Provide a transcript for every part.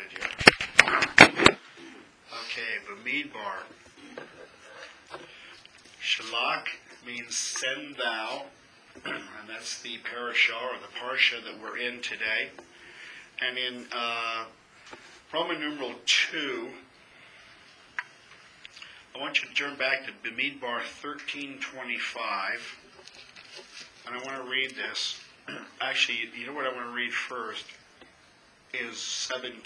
started here. Okay, Bamidbar. Shalach means send thou, and that's the parashah or the parsha that we're in today. And in Roman numeral 2, I want you to turn back to Bamidbar 13:25, and I want to read this. Actually, you know what I want to read first is 17.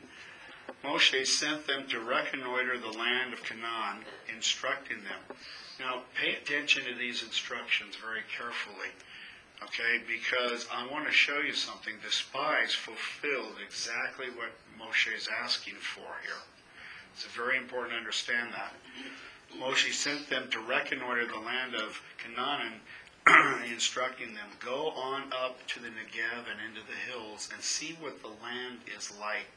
Moshe sent them to reconnoiter the land of Canaan, instructing them. Now, pay attention to these instructions very carefully, okay, because I want to show you something. The spies fulfilled exactly what Moshe is asking for here. It's very important to understand that. Moshe sent them to reconnoiter the land of Canaan, instructing them, go on up to the Negev and into the hills and see what the land is like.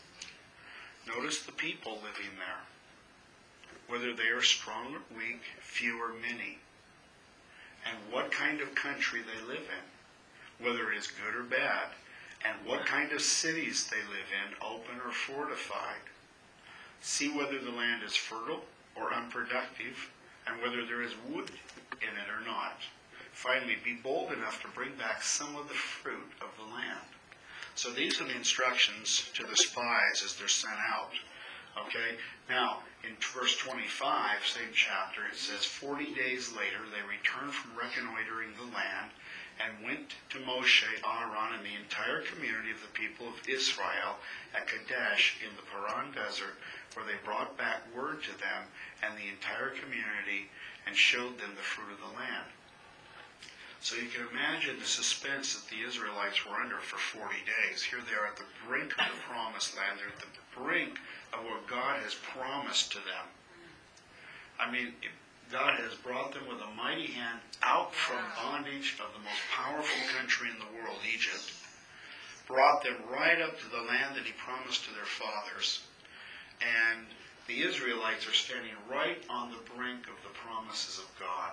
Notice the people living there, whether they are strong or weak, few or many, and what kind of country they live in, whether it is good or bad, and what kind of cities they live in, open or fortified. See whether the land is fertile or unproductive, and whether there is wood in it or not. Finally, be bold enough to bring back some of the fruit of the land. So these are the instructions to the spies as they're sent out. Okay? Now, in verse 25, same chapter, it says, 40 days later, they returned from reconnoitering the land and went to Moshe, Aaron, and the entire community of the people of Israel at Kadesh in the Paran Desert, where they brought back word to them and the entire community and showed them the fruit of the land. So you can imagine the suspense that the Israelites were under for 40 days. Here they are at the brink of the promised land. They're at the brink of what God has promised to them. I mean, God has brought them with a mighty hand out from bondage of the most powerful country in the world, Egypt. Brought them right up to the land that he promised to their fathers. And the Israelites are standing right on the brink of the promises of God.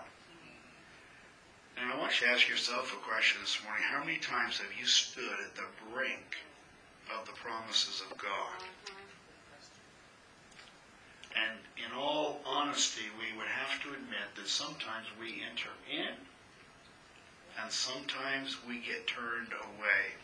And I want you to ask yourself a question this morning. How many times have you stood at the brink of the promises of God? And in all honesty, we would have to admit that sometimes we enter in and sometimes we get turned away.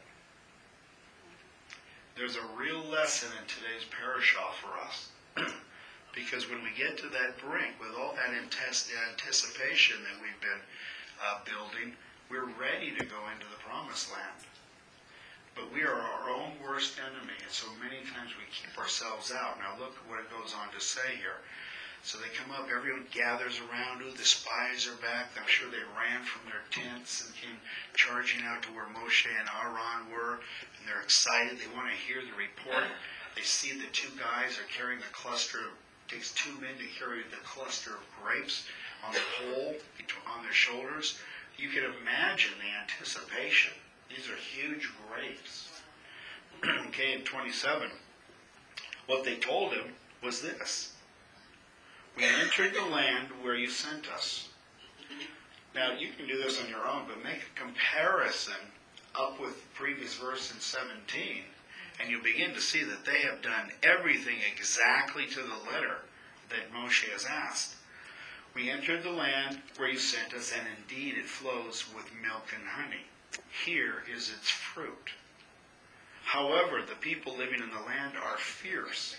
There's a real lesson in today's parashah for us. Because when we get to that brink, with all that anticipation that we've been building, we're ready to go into the promised land. But we are our own worst enemy, and so many times we keep ourselves out. Now look what it goes on to say here. So they come up, everyone gathers around, the spies are back. I'm sure they ran from their tents and came charging out to where Moshe and Aaron were, and they're excited. They want to hear the report. They see the two guys are carrying a cluster of, it takes 2 men to carry the cluster of grapes on the pole on their shoulders. You can imagine the anticipation. These are huge grapes. Okay, in 27, what they told him was this: we entered the land where you sent us. Now, you can do this on your own, but make a comparison up with the previous verse in 17, and you'll begin to see that they have done everything exactly to the letter that Moshe has asked. We entered the land where you sent us, and indeed it flows with milk and honey. Here is its fruit. However, the people living in the land are fierce,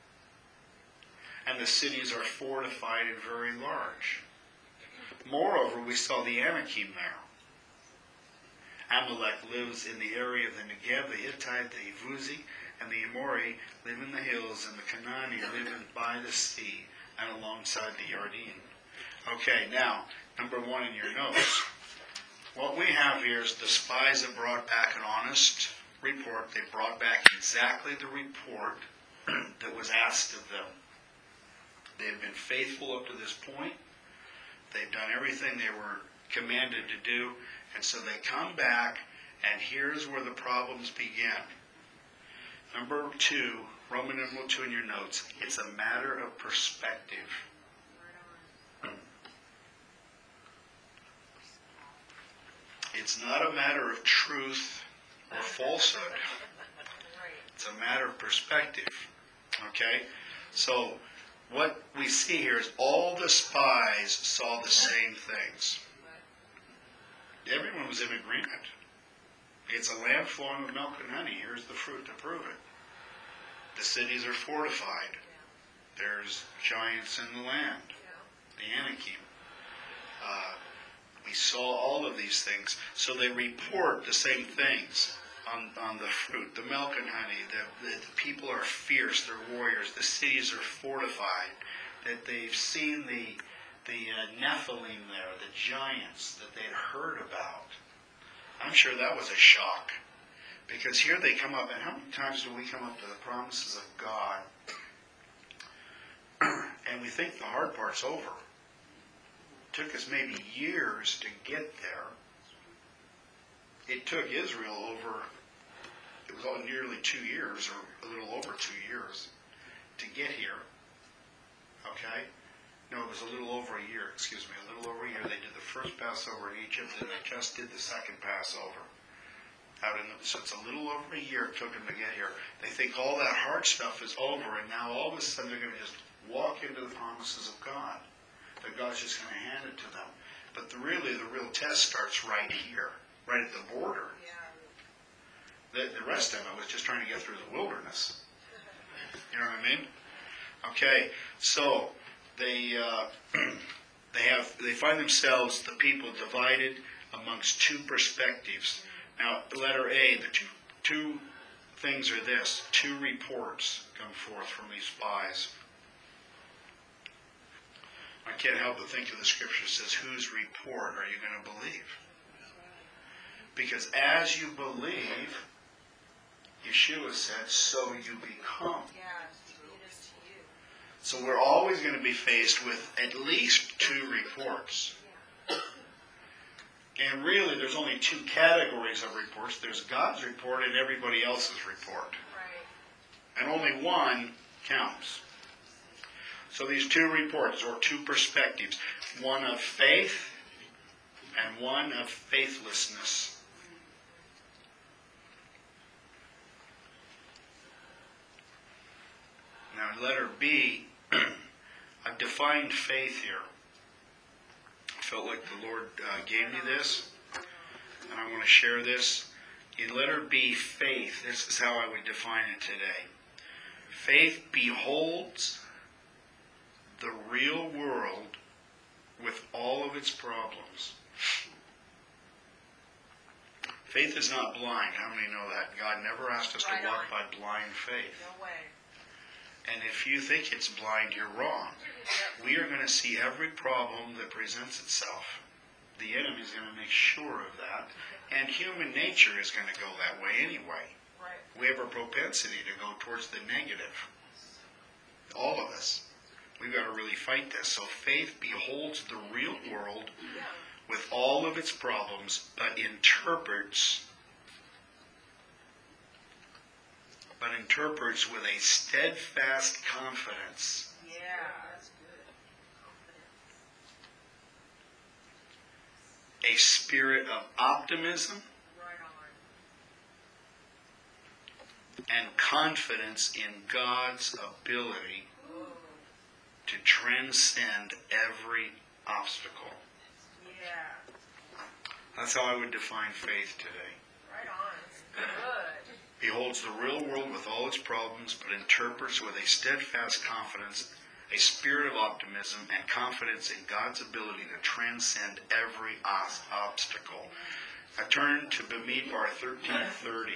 and the cities are fortified and very large. Moreover, we saw the Anakim there. Amalek lives in the area of the Negev, the Hittite, the Yevuzi, and the Amori live in the hills, and the Canaani live by the sea and alongside the Yarden. Okay, now, number 1 in your notes. What we have here is the spies have brought back an honest report. They brought back exactly the report that was asked of them. They have been faithful up to this point. They've done everything they were commanded to do. And so they come back, and here's where the problems begin. Number 2, Roman numeral 2 in your notes. It's a matter of perspective. It's not a matter of truth or falsehood. It's a matter of perspective. Okay? So, what we see here is all the spies saw the same things. Everyone was in agreement. It's a land flowing with milk and honey. Here's the fruit to prove it. The cities are fortified. There's giants in the land. The Anakim. We saw all of these things. So they report the same things on the fruit, the milk and honey. The people are fierce. They're warriors. The cities are fortified. That they've seen the Nephilim there, the giants that they'd heard about. I'm sure that was a shock. Because here they come up, and how many times do we come up to the promises of God and we think the hard part's over? It took us maybe years to get there. It took Israel it was all nearly 2 years, or a little over 2 years, to get here. Okay? No, it was a little over a year, a little over a year. They did the first Passover in Egypt, and they just did the second Passover. So it's a little over a year it took them to get here. They think all that hard stuff is over, and now all of a sudden they're going to just walk into the promises of God. That God's just going to hand it to them. But the real test starts right here, right at the border. The rest of it was just trying to get through the wilderness. You know what I mean? Okay, so they find themselves, the people, divided amongst two perspectives. Now, letter A, the two things are this. Two reports come forth from these spies. I can't help but think of the scripture that says, whose report are you going to believe? Because as you believe, Yeshua said, so you become. So we're always going to be faced with at least two reports. And really, there's only two categories of reports. There's God's report and everybody else's report. Right. And only one counts. So these two reports, or two perspectives, one of faith and one of faithlessness. Now, letter B, I've defined faith here. I felt like the Lord gave me this, and I want to share this. In letter B, faith, this is how I would define it today. Faith beholds the real world with all of its problems. Faith is not blind. How many know that? God never asked us to walk by blind faith. No way. And if you think it's blind, you're wrong. We are going to see every problem that presents itself. The enemy is going to make sure of that. And human nature is going to go that way anyway. Right. We have a propensity to go towards the negative. All of us. We've got to really fight this. So faith beholds the real world with all of its problems, but interprets with a steadfast confidence. Yeah, that's good. A spirit of optimism. Right on. And confidence in God's ability to transcend every obstacle. Yeah. That's how I would define faith today. Right on. It's good. Beholds the real world with all its problems, but interprets with a steadfast confidence, a spirit of optimism, and confidence in God's ability to transcend every obstacle. I turn to Bamidbar 13:30.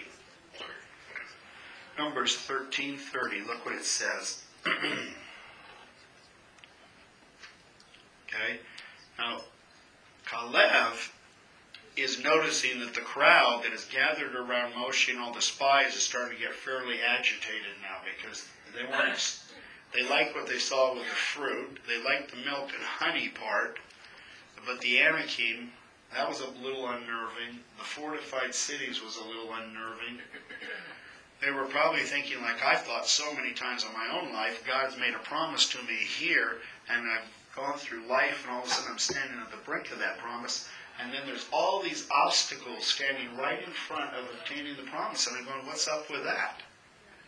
Numbers 13:30. Look what it says. Okay? Now, Caleb is noticing that the crowd that is gathered around Moshe and all the spies is starting to get fairly agitated now, because they like what they saw with the fruit. They liked the milk and honey part, but the Anakim, that was a little unnerving. The fortified cities was a little unnerving. They were probably thinking, like I've thought so many times in my own life, God's made a promise to me here, and I've gone through life, and all of a sudden I'm standing at the brink of that promise, and then there's all these obstacles standing right in front of obtaining the promise, and I'm going, what's up with that?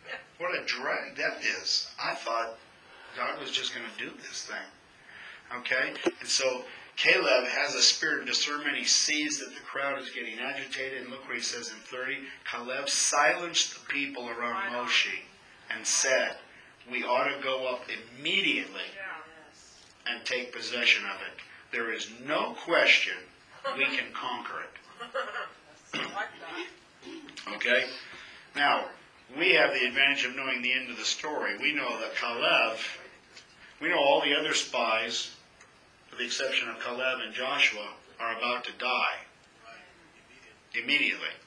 drag that is. I thought God was just going to do this thing. Okay? And so Caleb has a spirit of discernment. He sees that the crowd is getting agitated. And look what he says in 30. Caleb silenced the people around Moshe and said, we ought to go up immediately and take possession of it. There is no question we can conquer it. Okay? Now, we have the advantage of knowing the end of the story. We know that Caleb, we know all the other spies, with the exception of Caleb and Joshua, are about to die immediately.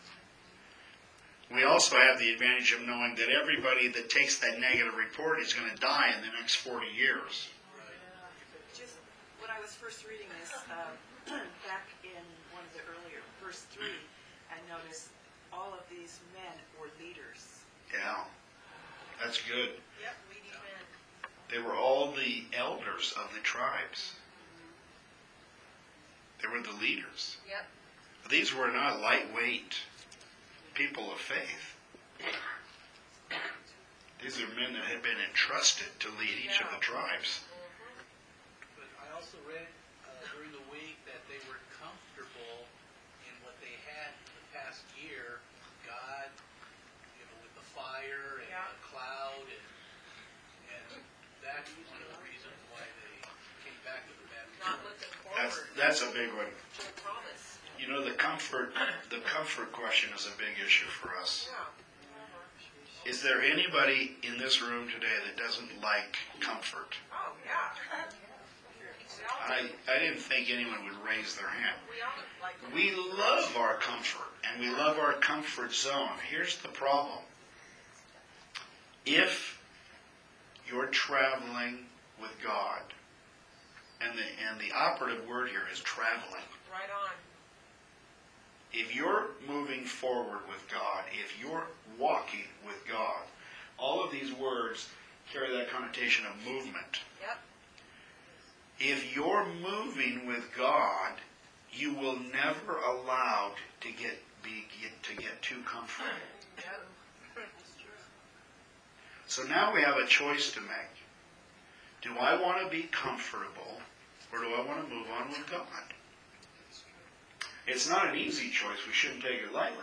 We also have the advantage of knowing that everybody that takes that negative report is going to die in the next 40 years. Just when I was first reading this, back in one of the earlier, verse 3, I noticed all of these men were leaders. Yeah, that's good. Yep, leading men. They were all the elders of the tribes. They were the leaders. Yep. These were not lightweight people of faith. These are men that had been entrusted to lead each of the tribes. But I also read during the week that they were comfortable in what they had for the past year. God, with the fire and the cloud, and that's one of the reasons why they came back to the baptism. Not looking forward That's a big one. to the promise. You know, the comfort question is a big issue for us. Yeah. Is there anybody in this room today that doesn't like comfort? Oh, yeah. I didn't think anyone would raise their hand. We all like We love our comfort, and we love our comfort zone. Here's the problem. If you're traveling with God, and the operative word here is traveling. right on. If you're moving forward with God, if you're walking with God, all of these words carry that connotation of movement. Yep. If you're moving with God, you will never allow to get too comfortable. Yep. So now we have a choice to make. Do I want to be comfortable, or do I want to move on with God? It's not an easy choice. We shouldn't take it lightly.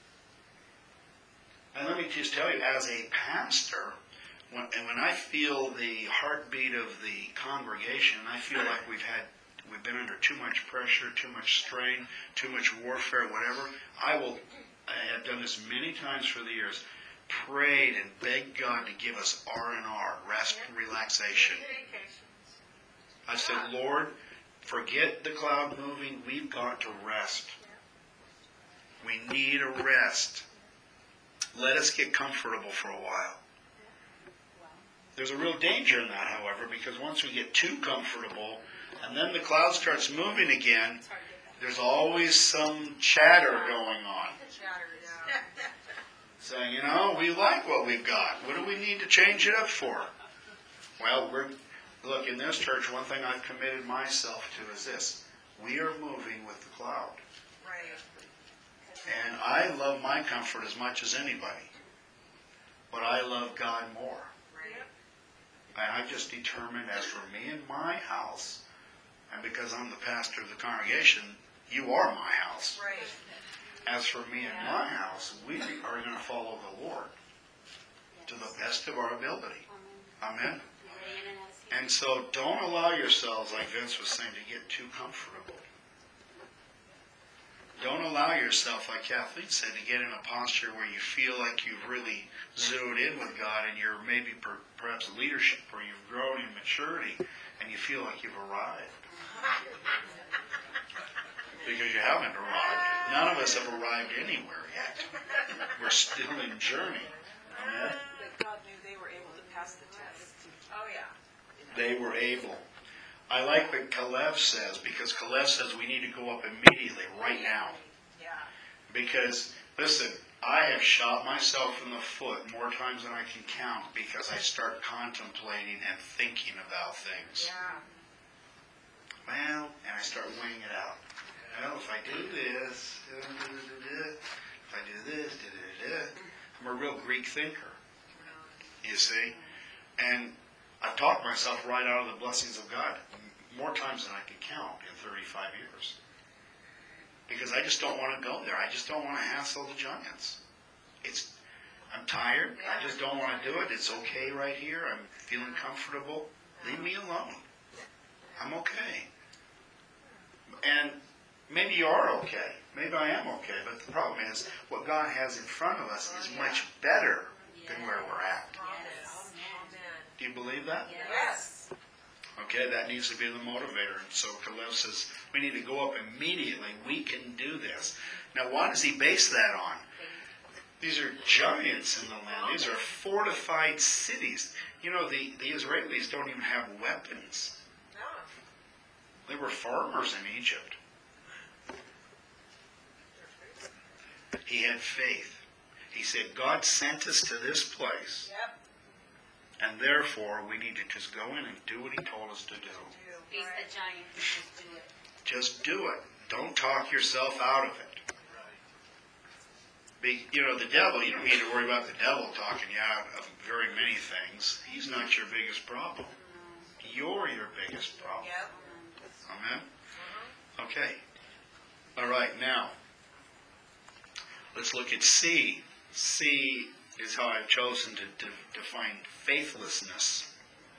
And let me just tell you, as a pastor, when I feel the heartbeat of the congregation, I feel like we've been under too much pressure, too much strain, too much warfare, whatever, I have done this many times for the years, prayed and begged God to give us R&R, rest and relaxation. I said, Lord, forget the cloud moving. We've got to rest. We need a rest. Let us get comfortable for a while. There's a real danger in that, however, because once we get too comfortable and then the cloud starts moving again, there's always some chatter going on. Saying, we like what we've got. What do we need to change it up for? Well, look, in this church, one thing I've committed myself to is this. We are moving with the cloud. Right. And I love my comfort as much as anybody. But I love God more. Right. And I've just determined, as for me and my house, and because I'm the pastor of the congregation, you are my house. Right. As for me and my house, we are going to follow the Lord to the best of our ability. Amen? And so don't allow yourselves, like Vince was saying, to get too comfortable. Don't allow yourself, like Kathleen said, to get in a posture where you feel like you've really zeroed in with God and you're maybe perhaps leadership or you've grown in maturity and you feel like you've arrived. Because you haven't arrived. None of us have arrived anywhere yet. We're still in journey. Amen? But God knew they were able to pass the test. Oh, yeah. They were able. I like what Caleb says, because Caleb says we need to go up immediately, right now. Yeah. Because, listen, I have shot myself in the foot more times than I can count because I start contemplating and thinking about things. Yeah. Well, and I start weighing it out. Well, if I do this, if I do this, I'm a real Greek thinker. you see. And I've talked myself right out of the blessings of God more times than I can count in 35 years. Because I just don't want to go there. I just don't want to hassle the giants. I'm tired. I just don't want to do it. It's okay right here. I'm feeling comfortable. Leave me alone. I'm okay. And maybe you are okay. Maybe I am okay. But the problem is, what God has in front of us is much better than where we're at. Promise. Amen. Do you believe that? Yes. Okay, that needs to be the motivator. And so Caleb says, we need to go up immediately. We can do this. Now, what does he base that on? These are giants in the land. These are fortified cities. You know, the Israelis don't even have weapons. No. They were farmers in Egypt. He had faith. He said, God sent us to this place, Yep. and therefore we need to just go in and do what he told us to do. Face the giant and just do it. Just do it. Don't talk yourself out of it. You know, the devil, you don't need to worry about the devil talking you out of very many things. He's not your biggest problem. You're your biggest problem. Yep. Amen? Okay. All right, now, let's look at C. C is how I've chosen to define faithlessness.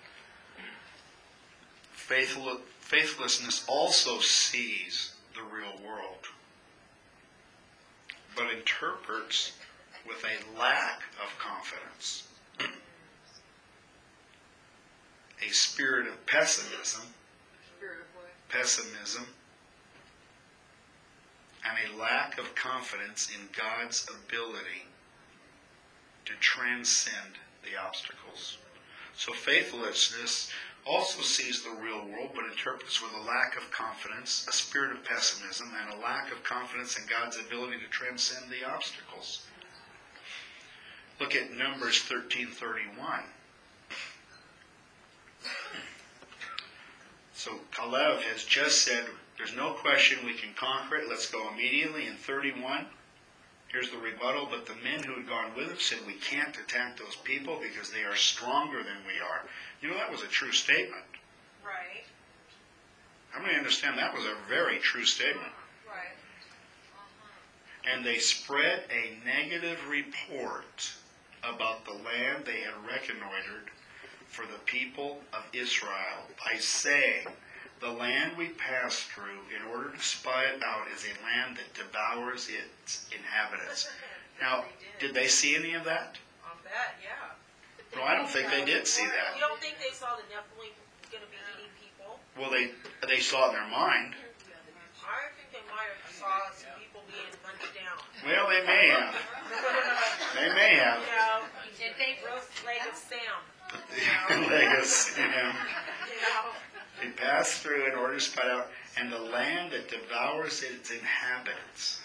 Faithlessness also sees the real world, but interprets with a lack of confidence, a spirit of pessimism, and a lack of confidence in God's ability to transcend the obstacles. So faithlessness also sees the real world, but interprets with a lack of confidence, a spirit of pessimism, and a lack of confidence in God's ability to transcend the obstacles. Look at Numbers 13:31. So Caleb has just said, there's no question we can conquer it. Let's go immediately. In 31, here's the rebuttal. But the men who had gone with him said, we can't attack those people because they are stronger than we are. You know, that was a true statement. Right. How many understand that was a very true statement? Right. And they spread a negative report about the land they had reconnoitered for the people of Israel by saying, the land we passed through in order to spy it out is a land that devours its inhabitants. Now, did they see any of that? I'll bet, yeah. No, I don't think they did see You that. don't think they saw the Nephilim going to be eating people? Well, they saw it in their mind. I think they might have saw some people being hunched down. Well, they may have. They may have. You know, Did they? roast-legged Sam. Legacy. You know. They passed through in order to spy out, and the land that devours its inhabitants.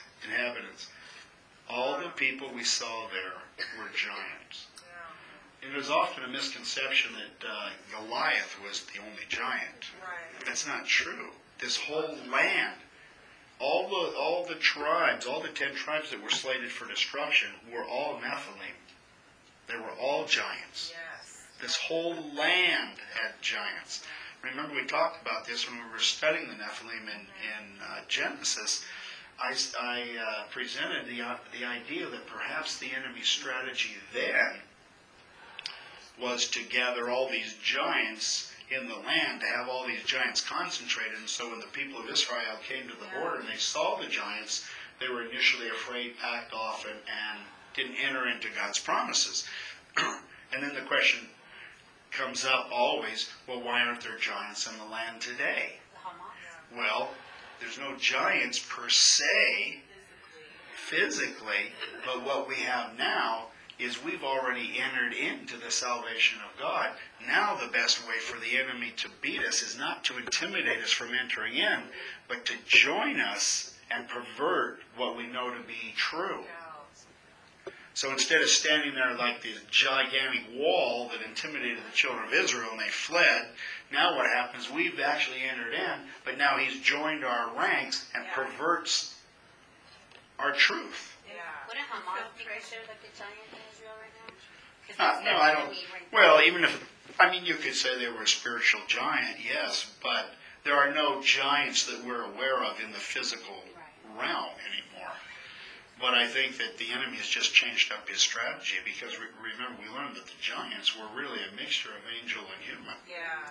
All the people we saw there were giants. Yeah. And there's often a misconception that Goliath was the only giant. Right. That's not true. This whole land, all the tribes, all the 10 tribes that were slated for destruction were all Nephilim. They were all giants. Yes. This whole land had giants. Remember, we talked about this when we were studying the Nephilim in Genesis. I presented the idea that perhaps the enemy's strategy then was to gather all these giants in the land, to have all these giants concentrated. And so when the people of Israel came to the border and they saw the giants, they were initially afraid, backed off, and didn't enter into God's promises. And then the question comes up always, well, why aren't there giants in the land today? Well, there's no giants per se, physically, but what we have now is we've already entered into the salvation of God. Now the best way for the enemy to beat us is not to intimidate us from entering in, but to join us and pervert what we know to be true. So instead of standing there like this gigantic wall that intimidated the children of Israel and they fled, now what happens, we've actually entered in, but now he's joined our ranks and perverts our truth. Yeah. Wouldn't Hamas be considered like the giant in Israel right now? 'Cause that's No, their I don't. enemy when- Well, even if, I mean, you could say they were a spiritual giant, yes, but there are no giants that we're aware of in the physical realm anymore. But I think that the enemy has just changed up his strategy because remember, we learned that the giants were really a mixture of angel and human. Yeah,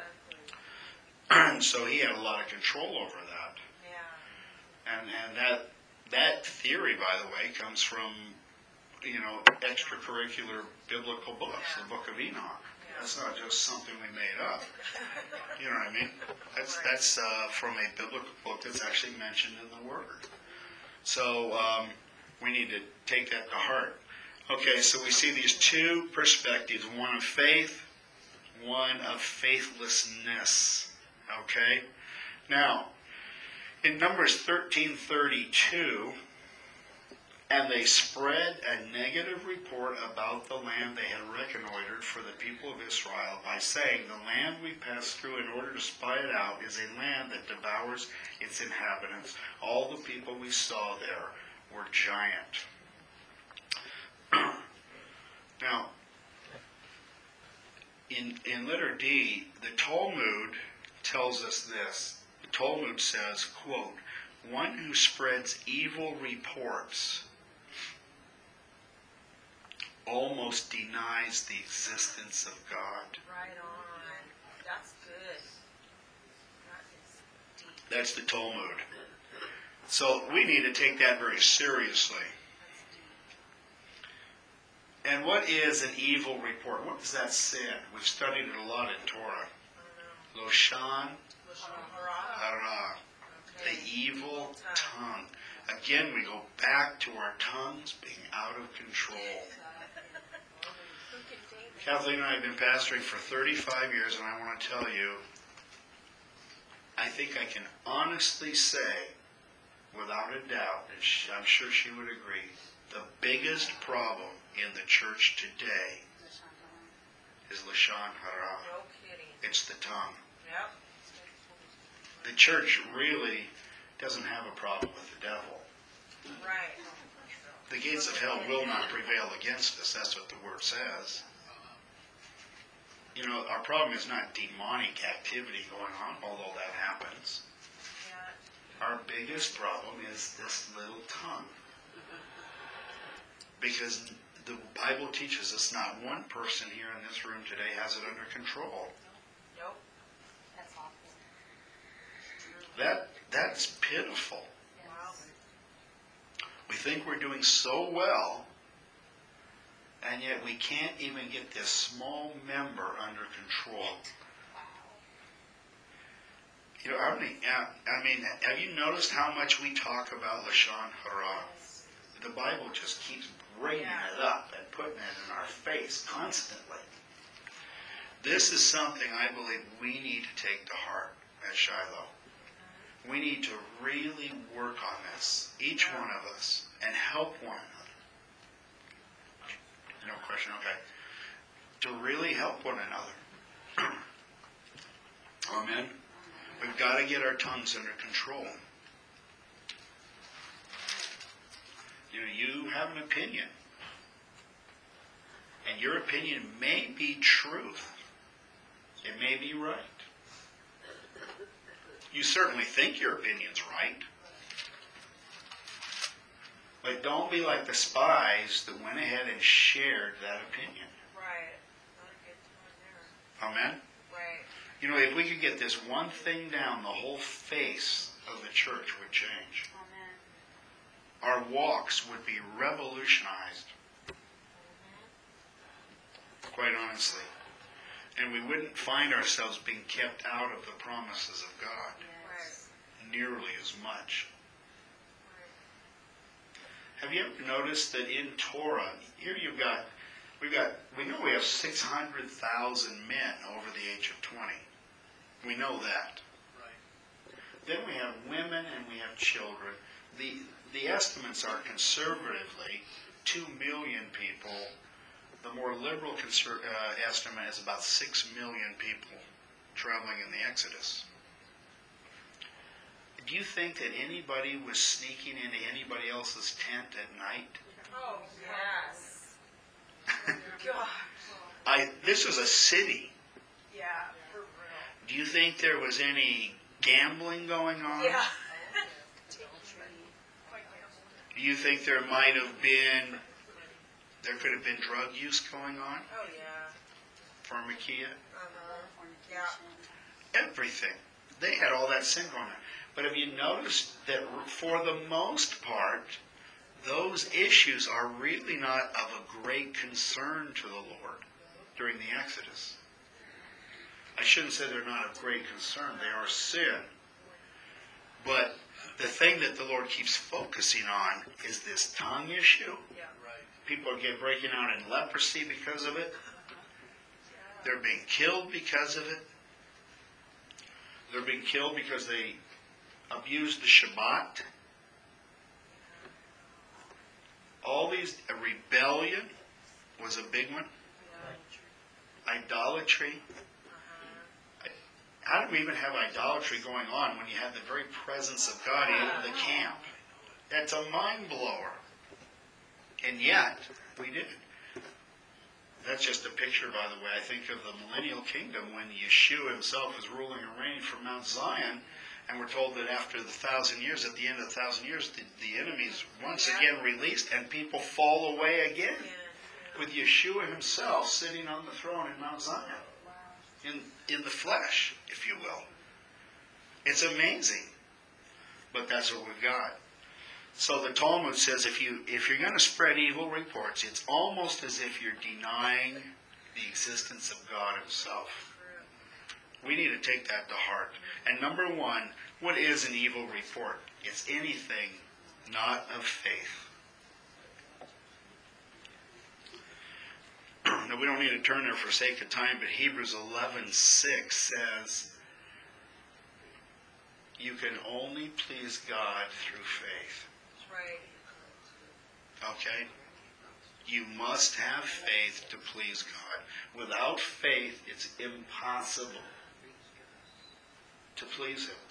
So he had a lot of control over that. yeah. And that theory, by the way, comes from, extracurricular biblical books, the Book of Enoch. That's not just something we made up. You know what I mean? That's from a biblical book that's actually mentioned in the Word. So we need to take that to heart. Okay, so we see these two perspectives, one of faith, one of faithlessness. Okay? Now, in Numbers 13:32, and they spread a negative report about the land they had reconnoitered for the people of Israel by saying, the land we passed through in order to spy it out is a land that devours its inhabitants. All the people we saw there were giant. Now, in letter D, the Talmud tells us this. The Talmud says, quote, one who spreads evil reports almost denies the existence of God. Right on. That's good. That is deep. That's the Talmud. So we need to take that very seriously. That's deep. And what is an evil report? What does that say? We've studied it a lot in Torah. I don't know. Loshan Lashon hara. hara, Okay. the evil tongue. Again, we go back to our tongues being out of control. Kathleen and I have been pastoring for 35 years, and I want to tell you, I think I can honestly say, without a doubt, and I'm sure she would agree, the biggest problem in the church today is Lashon Hara. No kidding. It's the tongue. Yep. The church really doesn't have a problem with the devil. Right. The gates of hell will not prevail against us. That's what the word says. Our problem is not demonic activity going on, although that happens. Yeah. Our biggest problem is this little tongue. Because the Bible teaches us not one person here in this room today has it under control. Nope. That's awful. That's pitiful. Wow. We think we're doing so well, and yet we can't even get this small member under control. Have you noticed how much we talk about Lashon Hara? The Bible just keeps bringing it up and putting it in our face constantly. This is something I believe we need to take to heart at Shiloh. We need to really work on this, each one of us, and help one another. No question, okay. To really help one another. Amen. We've got to get our tongues under control. You have an opinion. And your opinion may be truth. It may be right. You certainly think your opinion's right. But don't be like the spies that went ahead and shared that opinion. Right. Not a good time there. Amen? Right. If we could get this one thing down, the whole face of the church would change. Amen. Our walks would be revolutionized. Quite honestly. And we wouldn't find ourselves being kept out of the promises of God Yes. nearly as much. Have you ever noticed that in Torah, here we know we have 600,000 men over the age of 20. We know that. Right. Then we have women and we have children. The estimates are conservatively 2 million people. The more liberal estimate is about 6 million people traveling in the Exodus. Do you think that anybody was sneaking into anybody else's tent at night? Oh, yes. God. This is a city. Yeah, for real. Do you think there was any gambling going on? Yeah. Do you think there might have been, there could have been drug use going on? Oh, yeah. Pharmakia? Yeah. Everything. They had all that sin going on. But have you noticed that for the most part, those issues are really not of a great concern to the Lord during the Exodus? I shouldn't say they're not of great concern. They are sin. But the thing that the Lord keeps focusing on is this tongue issue. Yeah. Right. People are breaking out in leprosy because of it. They're being killed because of it. They're being killed because they abused the Shabbat. All these, rebellion was a big one. Idolatry. How do we even have idolatry going on when you have the very presence of God in the camp? That's a mind blower. And yet, we did. That's just a picture, by the way, I think of the millennial kingdom when Yeshua himself is ruling and reigning from Mount Zion. And we're told that after the 1,000 years, at the end of the 1,000 years, the enemy is once again released and people fall away again. With Yeshua himself sitting on the throne in Mount Zion. In the flesh, if you will. It's amazing. But that's what we've got. So the Talmud says if you're going to spread evil reports, it's almost as if you're denying the existence of God himself. We need to take that to heart. And number one, what is an evil report? It's anything not of faith. Now, we don't need to turn there for sake of time, but Hebrews 11:6 says, you can only please God through faith. Right. Okay? You must have faith to please God. Without faith, it's impossible to please him.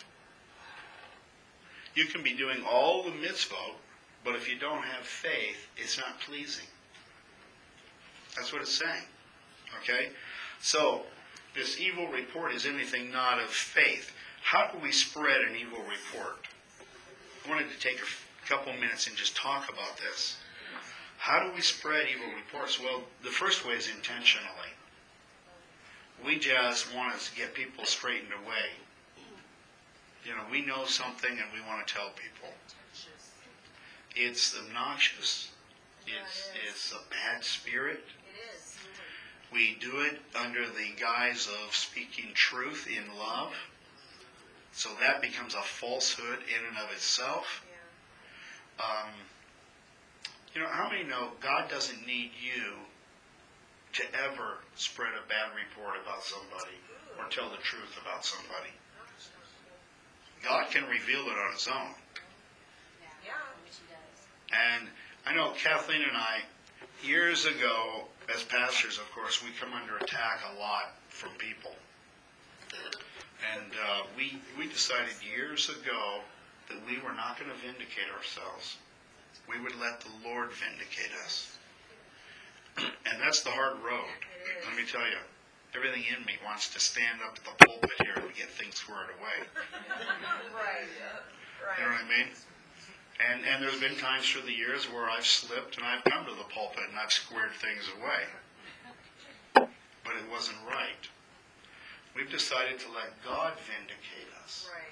You can be doing all the mitzvot, but if you don't have faith, it's not pleasing. That's what it's saying. Okay? So, this evil report is anything not of faith. How do we spread an evil report? I wanted to take a couple minutes and just talk about this. How do we spread evil reports? Well, the first way is intentionally. We just want to get people straightened away. You know, we know something and we want to tell people. It's obnoxious. It's a bad spirit. It is. We do it under the guise of speaking truth in love. So that becomes a falsehood in and of itself. Yeah. You know, how many know God doesn't need you to ever spread a bad report about somebody or tell the truth about somebody? God can reveal it on his own. Yeah. Which he does. And I know Kathleen and I, years ago, as pastors, of course, we come under attack a lot from people. And we decided years ago that we were not going to vindicate ourselves. We would let the Lord vindicate us. And that's the hard road. Let me tell you, everything in me wants to stand up at the pulpit here and get things squared away. Right. You know what I mean? And there's been times through the years where I've slipped and I've come to the pulpit and I've squared things away. But it wasn't right. We've decided to let God vindicate us. Right.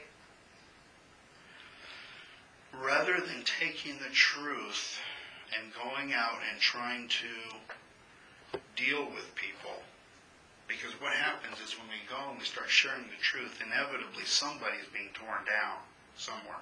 Rather than taking the truth and going out and trying to deal with people. Because what happens is when we go and we start sharing the truth, inevitably somebody's being torn down somewhere.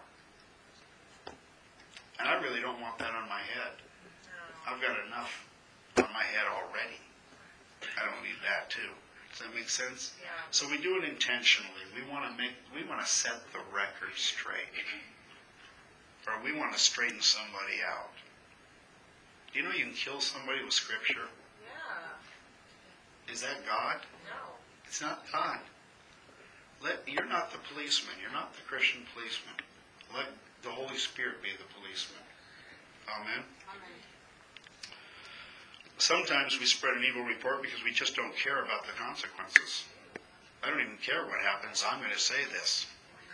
And I really don't want that on my head. I've got enough on my head already. I don't need that too. Does that make sense? Yeah. So we do it intentionally. We want to set the record straight. Or we want to straighten somebody out. Do you know you can kill somebody with scripture? Yeah. Is that God? No. It's not God. You're not the policeman. You're not the Christian policeman. Let the Holy Spirit be the policeman. Amen? Amen. sometimes we spread an evil report because we just don't care about the consequences. I don't even care what happens. I'm going to say this.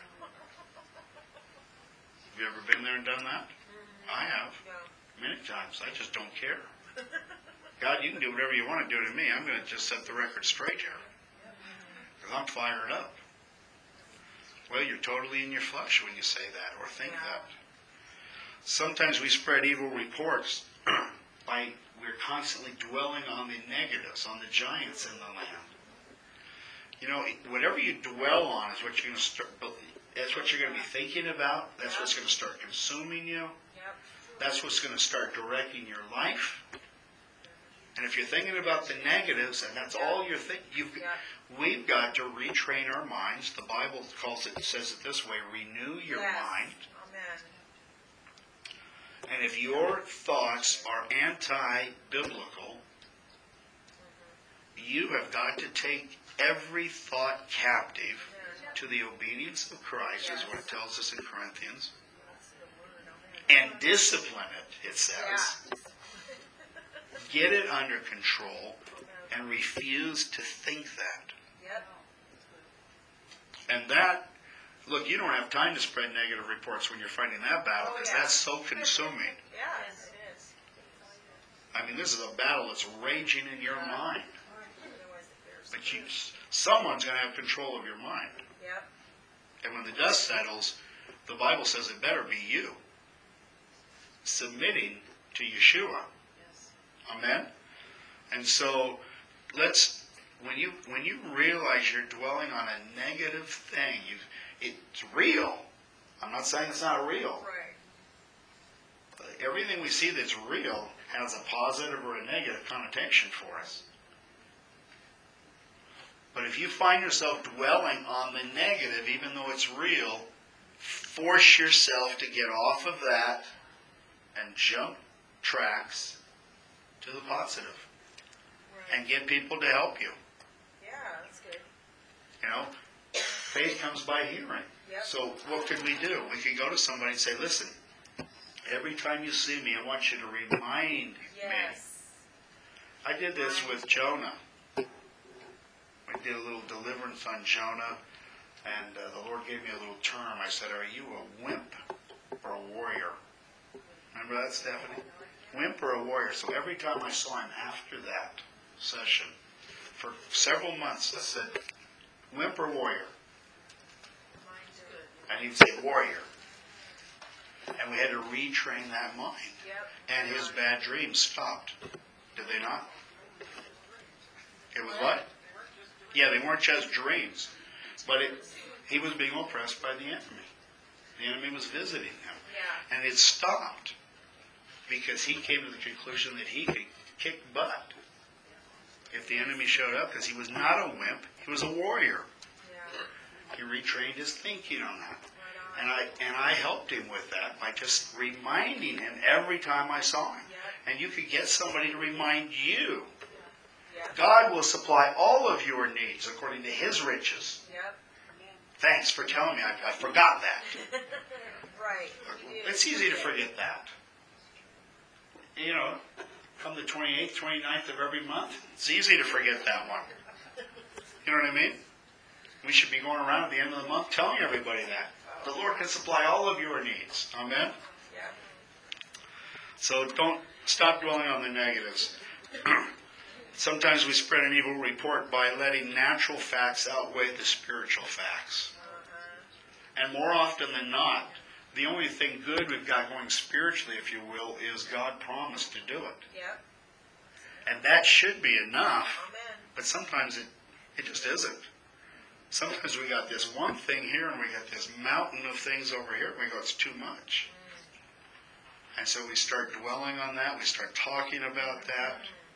Have you ever been there and done that? I have. Many times. I just don't care. God, you can do whatever you want to do to me. I'm going to just set the record straight here. Because I'm fired up. Well, you're totally in your flesh when you say that or think that. Sometimes we spread evil reports by we're constantly dwelling on the negatives, on the giants in the land. You know, whatever you dwell on is what you're going to start. That's what you're going to be thinking about. That's what's going to start consuming you. That's what's going to start directing your life. And if you're thinking about the negatives, and that's all you're thinking, we've got to retrain our minds. The Bible says it this way: renew your mind. Amen. And if your thoughts are anti-biblical, you have got to take every thought captive to the obedience of Christ, is what it tells us in Corinthians, and discipline it, it says. Get it under control and refuse to think that. And that, look, you don't have time to spread negative reports when you're fighting that battle, because that's so consuming. Yes, it is. I mean, this is a battle that's raging in your mind. But someone's going to have control of your mind. And when the dust settles, the Bible says it better be you, submitting to Yeshua. Amen? And so, when you realize you're dwelling on a negative thing, it's real. I'm not saying it's not real. Right. Everything we see that's real has a positive or a negative connotation for us. But if you find yourself dwelling on the negative, even though it's real, force yourself to get off of that and jump tracks to the positive. And get people to help you. Yeah, that's good. You know, faith comes by hearing. So what could we do? We could go to somebody and say, listen, every time you see me, I want you to remind me. I did this with Jonah. We did a little deliverance on Jonah, and the Lord gave me a little term. I said, are you a wimp or a warrior? Remember that, Stephanie? Wimp or a warrior. So every time I saw him after that session, for several months, I said, wimp or warrior? And he'd say, warrior. And we had to retrain that mind. And his bad dreams stopped. Did they not? It was what? Yeah, they weren't just dreams. But he was being oppressed by the enemy. The enemy was visiting him. And it stopped. Because he came to the conclusion that he could kick butt if the enemy showed up, because he was not a wimp, he was a warrior. He retrained his thinking on that. And I helped him with that by just reminding him every time I saw him. And you could get somebody to remind you. God will supply all of your needs according to his riches. Thanks for telling me. I forgot that. Right. It's easy to forget that. You know, come the 28th, 29th of every month, it's easy to forget that one. You know what I mean? We should be going around at the end of the month telling everybody that. The Lord can supply all of your needs. Amen? So don't stop dwelling on the negatives. Sometimes we spread an evil report by letting natural facts outweigh the spiritual facts. And more often than not, the only thing good we've got going spiritually, if you will, is God promised to do it. And that should be enough. But sometimes it just isn't. Sometimes we got this one thing here and we got this mountain of things over here. And we go, it's too much. And so we start dwelling on that. We start talking about that.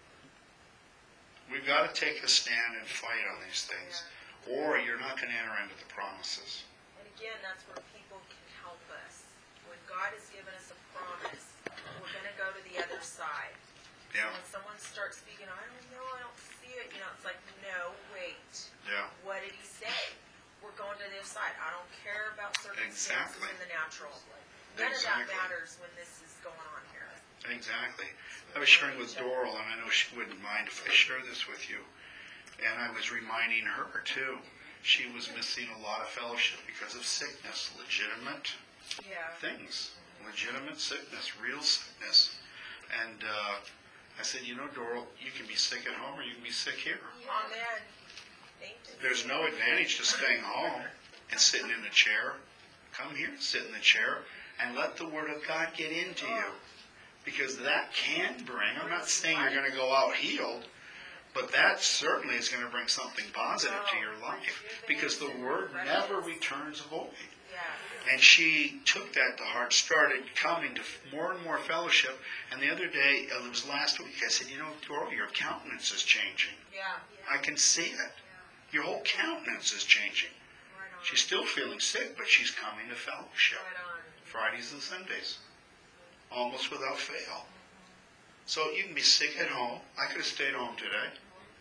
We've got to take a stand and fight on these things. Or you're not going to enter into the promises. And again, that's where people can help us. When God has given us a promise, we're going to go to the other side. Yeah. When someone starts speaking, I don't know, I don't see it. You know, it's like, no, wait. Yeah. What did he say? We're going to the other side. I don't care about circumstances Exactly. in the natural. None of that matters when this is going on here. Exactly. I was sharing with Doral, and I know she wouldn't mind if I share this with you. And I was reminding her, too. She was missing a lot of fellowship because of sickness, legitimate Yeah. things, legitimate sickness, real sickness. And I said, you know, Doral, you can be sick at home or you can be sick here. Amen. Thank you. There's no advantage to staying home and sitting in the chair. Come here, sit in the chair, and let the Word of God get into you. Because that can bring, I'm not saying you're going to go out healed, but that certainly is going to bring something positive to your life. Because the Word never returns void. Yeah. And she took that to heart, started coming to more and more fellowship. And the other day, it was last week, I said, you know, Doral, your countenance is changing. Yeah. I can see it. Your whole countenance is changing. Right on. She's still feeling sick, but she's coming to fellowship. Right on. Fridays and Sundays. Almost without fail. So you can be sick at home. I could have stayed home today.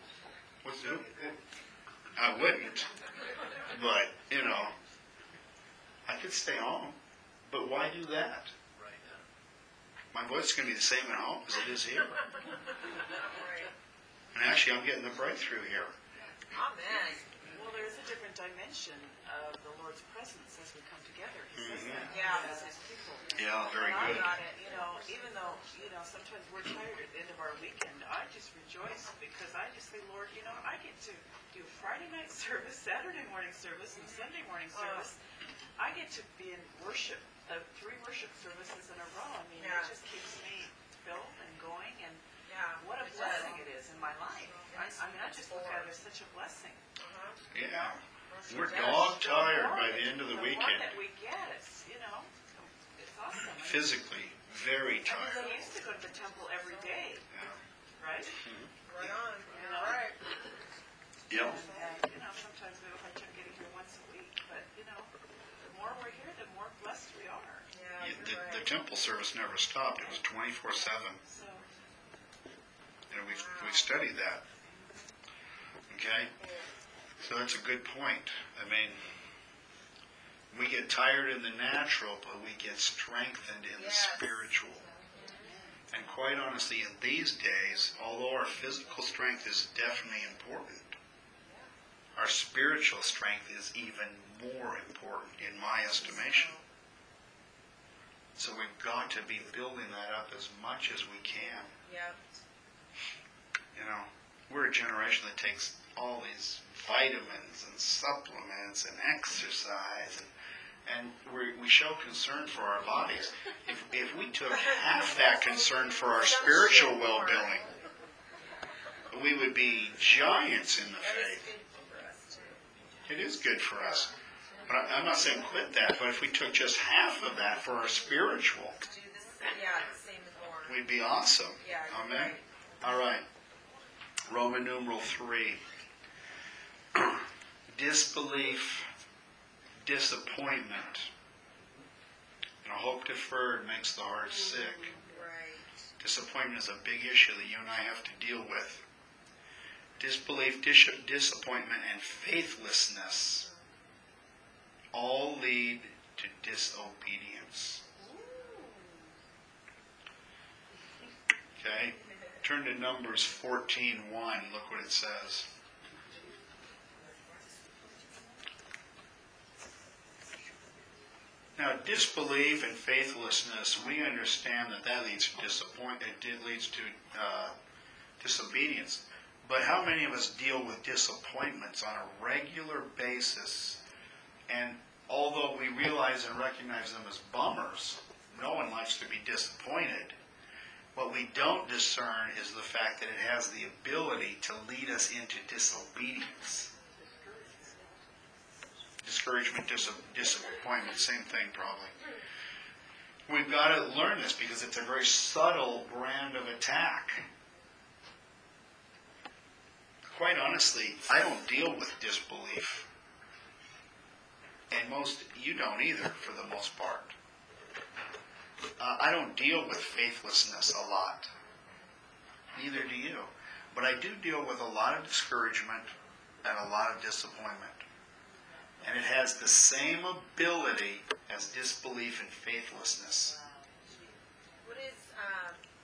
I wouldn't. But, you know, I could stay home. But why do that? Right. My voice is going to be the same at home as it is here. Right. And actually, I'm getting the breakthrough here. Amen. Well, there's a different dimension of the Lord's presence as we come together. He says that. Yeah. As his people. Yeah, very And I good. got it, you know, even though, you know, sometimes we're tired at the end of our weekend, I just rejoice because I just say, Lord, you know, I get to do Friday night service, Saturday morning service, and Sunday morning service. I get to be in worship, 3 worship services in a row. I mean, Yeah. it just keeps me filled and going, and Yeah. what a It blessing does. it is in my life. I mean, I just look at it as such a blessing. Uh-huh. Yeah. Yes, We're it does. dog tired by the end of the The more weekend. that we get, it's, you know, it's awesome. I mean, Physically, very I mean, tired. they used to go to the temple every day, right? Right on. You know? Right. Yep. And, you know, sometimes we have a hard time getting here once a week, but, you know, the more we're here, the more blessed we are. Yeah. Yeah, You're the right. temple service never stopped. It was 24/7. So, And we studied that. Okay? So that's a good point. I mean, we get tired in the natural, but we get strengthened in the Yes. spiritual. And quite honestly, in these days, although our physical strength is definitely important, our spiritual strength is even more important in my estimation. So we've got to be building that up as much as we can. Yep. You know, we're a generation that takes all these vitamins and supplements and exercise, and we show concern for our bodies. If we took half that concern for our spiritual well-being, we would be giants in the That is faith. good for us too. It is good for us. But I'm not saying quit that, but if we took just half of that for our spiritual, Do this. Yeah. The same as more. we'd be awesome. Yeah. You're Amen. right. All right. Roman numeral 3. Disbelief, disappointment, and a hope deferred makes the heart sick. Right. Disappointment is a big issue that you and I have to deal with. Disbelief, disappointment, and faithlessness all lead to disobedience. Okay? Turn to Numbers 14:1. Look what it says. Now, disbelief and faithlessness, we understand that leads to disobedience. But how many of us deal with disappointments on a regular basis? And although we realize and recognize them as bummers, no one likes to be disappointed. What we don't discern is the fact that it has the ability to lead us into disobedience. Discouragement, disappointment, same thing probably. We've got to learn this because it's a very subtle brand of attack. Quite honestly, I don't deal with disbelief. And you don't either, for the most part. I don't deal with faithlessness a lot. Neither do you. But I do deal with a lot of discouragement and a lot of disappointment. And it has the same ability as disbelief and faithlessness. What is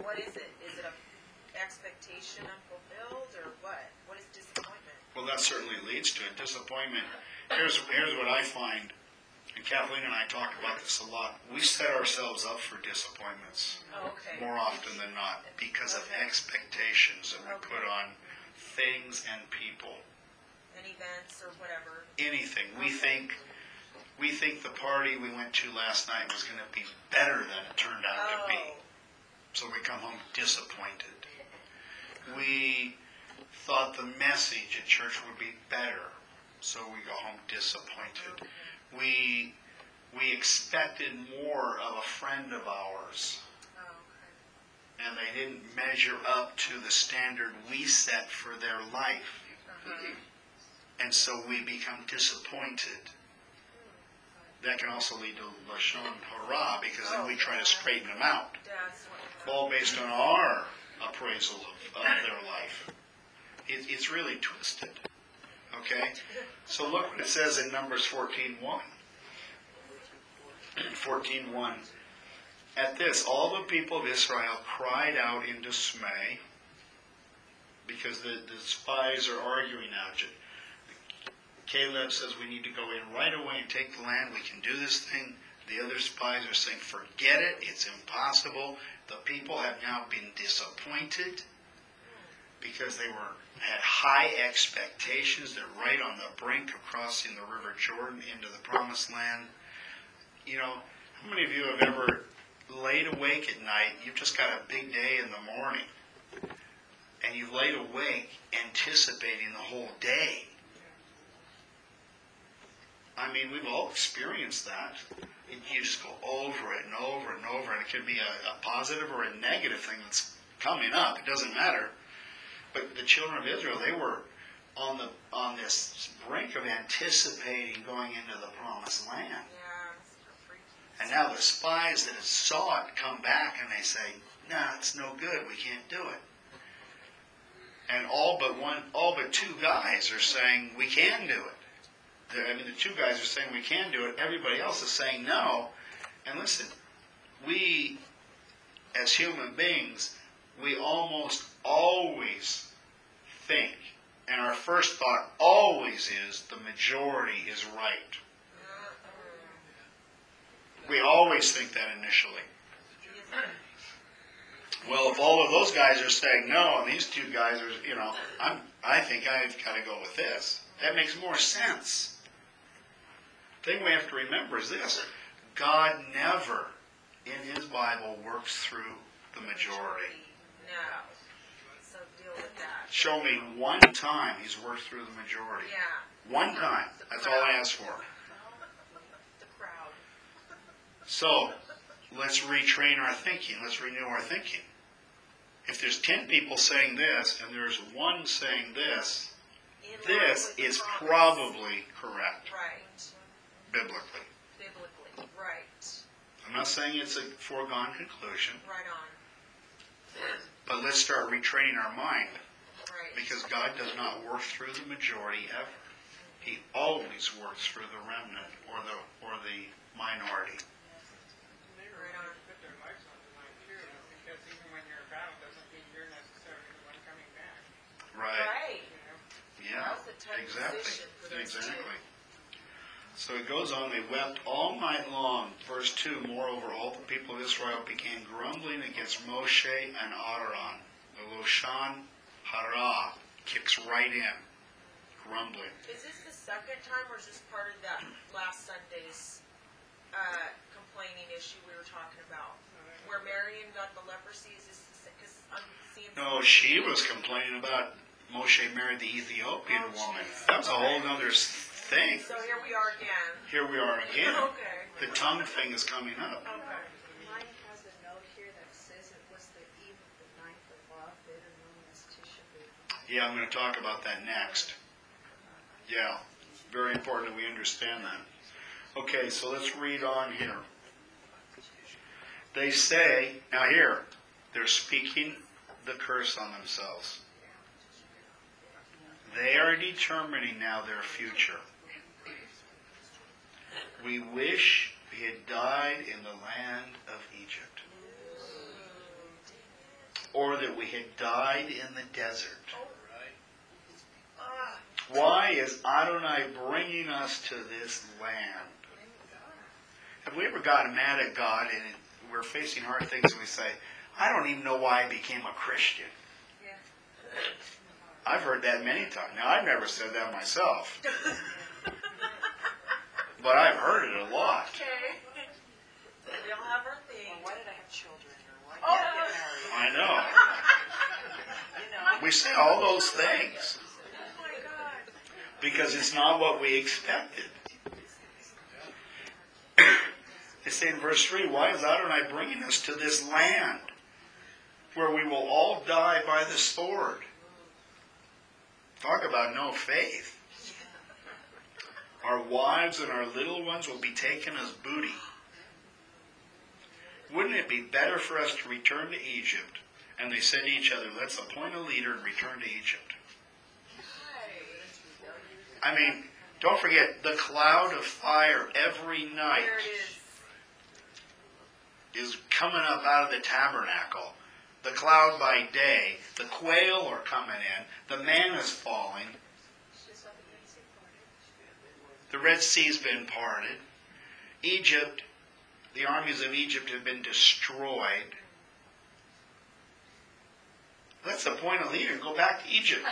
what is it? Is it a expectation unfulfilled, or what? What is disappointment? Well, that certainly leads to it. Disappointment. Here's what I find, and Kathleen and I talk about this a lot. We set ourselves up for disappointments Oh, okay. more often than not because of expectations that we put on things and people. And events or whatever. Anything. We think the party we went to last night was going to be better than it turned out to be. Oh, So we come home disappointed. We thought the message at church would be better, so we go home disappointed. We expected more of a friend of ours, oh, okay. and they didn't measure up to the standard we set for their life. Uh-huh. And so we become disappointed. That can also lead to Lashon Hara, because then we try to straighten them out, That's what. all based on our appraisal of their life. It's really twisted. Okay? So look what it says in Numbers 14:1. 14:1. At this, all the people of Israel cried out in dismay because the spies are arguing now. Caleb says we need to go in right away and take the land. We can do this thing. The other spies are saying, forget it. It's impossible. The people have now been disappointed because they had high expectations. They're right on the brink of crossing the River Jordan into the Promised Land. You know, how many of you have ever laid awake at night? You've just got a big day in the morning, and you've laid awake anticipating the whole day. I mean, we've all experienced that. You just go over it and over and over, and it could be a positive or a negative thing that's coming up. It doesn't matter. But the children of Israel, they were on this brink of anticipating going into the Promised Land. Yeah, it's freaky. And now the spies that saw it come back and they say, nah, it's no good. We can't do it. And all but two guys are saying, we can do it. The two guys are saying we can do it. Everybody else is saying no. And listen, we, as human beings, we almost always think, and our first thought always is, the majority is right. We always think that initially. Well, if all of those guys are saying no, and these two guys are, I think I've got to go with this. That makes more sense. The thing we have to remember is this: God never, in His Bible, works through the majority. No. So deal with that. Show me one time He's worked through the majority. Yeah. One time. That's all I ask for. The crowd. So, let's retrain our thinking. Let's renew our thinking. If there's 10 people saying this, and there's one saying this, In line this with the is promise. probably correct, Right. biblically. Biblically. Right. I'm not saying it's a foregone conclusion, Right on. but let's start retraining our mind, Right. because God does not work through the majority ever. He always works through the remnant or the minority. Right on. Put their lives on the line too, because even when you're about, doesn't mean you're necessarily the one coming back. Right. Right. Yeah. That was a tough position for those Exactly. So it goes on, they wept all night long. Verse 2, moreover, all the people of Israel began grumbling against Moshe and Aaron. The Lashon Hara kicks right in. Grumbling. Is this the second time, or is this part of that last Sunday's complaining issue we were talking about? Where Marion got the leprosy? Is this because I'm seeing... No, she was complaining about Moshe married the Ethiopian Oh, woman. jeez. That's a whole other thing. So here we are again. Here we are again. Okay. The tongue thing is coming up. Okay. Mine has a note here that says it was the eve of the 9th of Av, better known as Tisha B'Av. Yeah, I'm going to talk about that next. Yeah, very important that we understand that. Okay, so let's read on here. They say, now here, they're speaking the curse on themselves. They are determining now their future. We wish we had died in the land of Egypt. or that we had died in the desert. Right? Why is Adonai bringing us to this land? Have we ever gotten mad at God and we're facing hard things and we say, I don't even know why I became a Christian? Yeah. I've heard that many times. Now, I've never said that myself, but I've heard it a lot. Okay. We all have our Or thing. why did I have children, or why Oh. did I get married? I know. You know, We say all those things Oh my God. because it's not what we expected. They say in verse 3, why is Adonai bringing us to this land where we will all die by the sword? Talk about no faith. Our wives and our little ones will be taken as booty. Wouldn't it be better for us to return to Egypt? And they said to each other, let's appoint a leader and return to Egypt. I mean, don't forget, the cloud of fire every night There it is. is coming up out of the tabernacle. The cloud by day, the quail are coming in, the manna is falling, the Red Sea's been parted, Egypt, the armies of Egypt have been destroyed. Let's appoint a leader and go back to Egypt.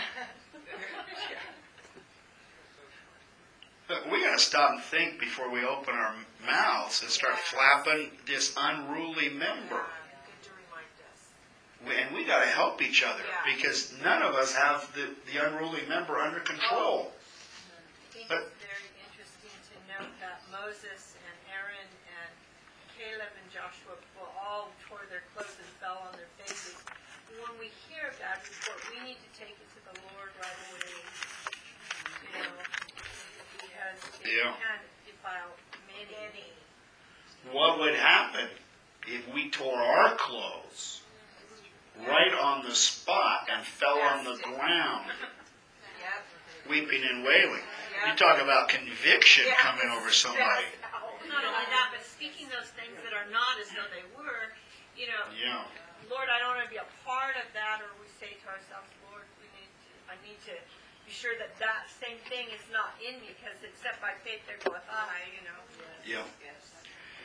Look, we got to stop and think before we open our mouths and start flapping this unruly member. Good to remind us. And we got to help each other Yeah. because none of us have the unruly member under control. I think But- it's very interesting to note that Moses and Aaron and Caleb and Joshua all tore their clothes and fell on their faces. When we hear that report, we need to take it to the Lord right away. You know, because it Yeah. can defile many. What would happen if we tore our clothes right on the spot and fell on the ground, Yep. weeping and wailing? Yeah. You talk about conviction Yes. coming over somebody. Yes. Ow. Not only that, but speaking those things that are not as though they were, you know, Yeah. Lord, I don't want to be a part of that, or we say to ourselves, Lord, I need to be sure that that same thing is not in me, because except by faith there goeth I, you know. Yeah. yes.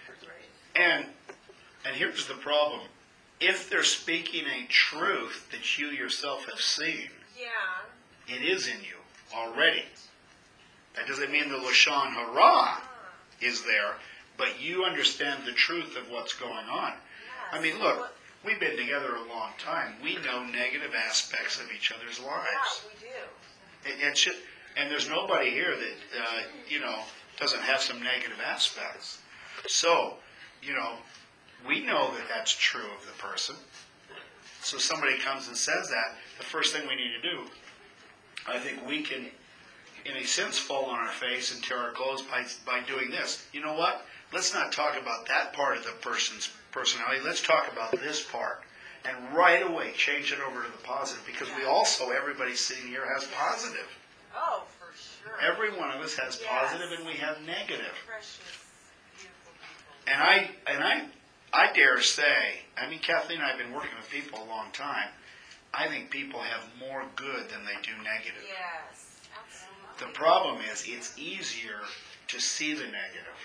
And here's the problem. If they're speaking a truth that you yourself have seen, Yeah. it is in you already. That doesn't mean the Lashon Hara is there, but you understand the truth of what's going on. I mean, look, we've been together a long time. We know negative aspects of each other's Yeah, lives. we do. And there's nobody here that, doesn't have some negative aspects. So, we know that that's true of the person. So somebody comes and says that, the first thing we need to do, I think we can, in a sense, fall on our face and tear our clothes by doing this. You know what? Let's not talk about that part of the person's personality. Let's talk about this part. And right away, change it over to the positive. Because everybody sitting here has positive. Oh, for sure. Every one of us has Yes. positive and we have negative. Precious, beautiful people. And I dare say, Kathleen and I have been working with people a long time. I think people have more good than they do negative. Yes, absolutely. The problem is, it's easier to see the negative.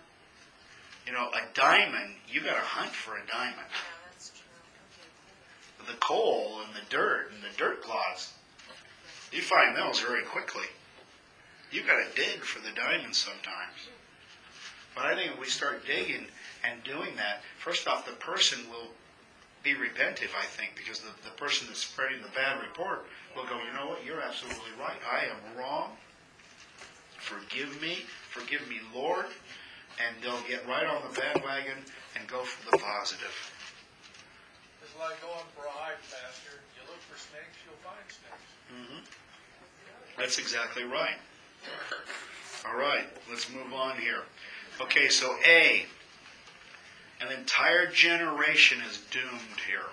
A diamond, you got to hunt for a diamond. Yeah, that's true. The coal and the dirt clods, you find those very quickly. You got to dig for the diamonds sometimes. But I think if we start digging and doing that, first off, the person will be repentive, I think, because the person that's spreading the bad report will go, you know what, you're absolutely right. I am wrong. Forgive me, Lord. And they'll get right on the bandwagon and go for the positive. It's like going for a hike, Pastor. You look for snakes, you'll find snakes. That's exactly right. All right, let's move on here. Okay, so A, an entire generation is doomed here.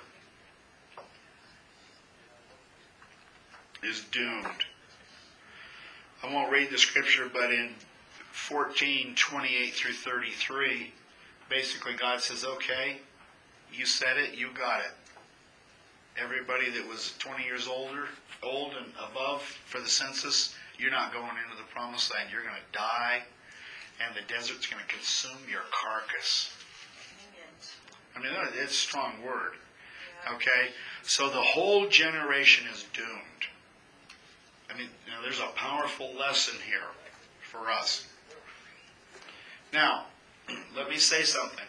Is doomed. I won't read the scripture, but in 14:28 through 33, basically God says, okay, you said it, you got it. everybody that was 20 years old and above for the census, you're not going into the promised land. You're going to die, and the desert's going to consume your carcass. I mean, it's a strong word. Okay? So the whole generation is doomed. I mean, there's a powerful lesson here for us. Now, let me say something.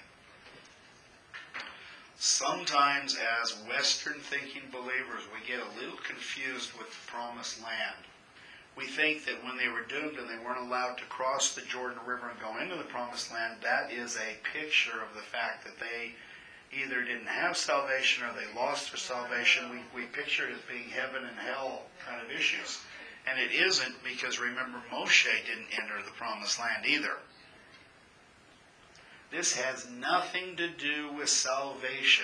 Sometimes as Western thinking believers, we get a little confused with the promised land. We think that when they were doomed and they weren't allowed to cross the Jordan River and go into the promised land, that is a picture of the fact that they either didn't have salvation or they lost their salvation. We picture it as being heaven and hell kind of issues. And it isn't, because remember, Moshe didn't enter the promised land either. This has nothing to do with salvation.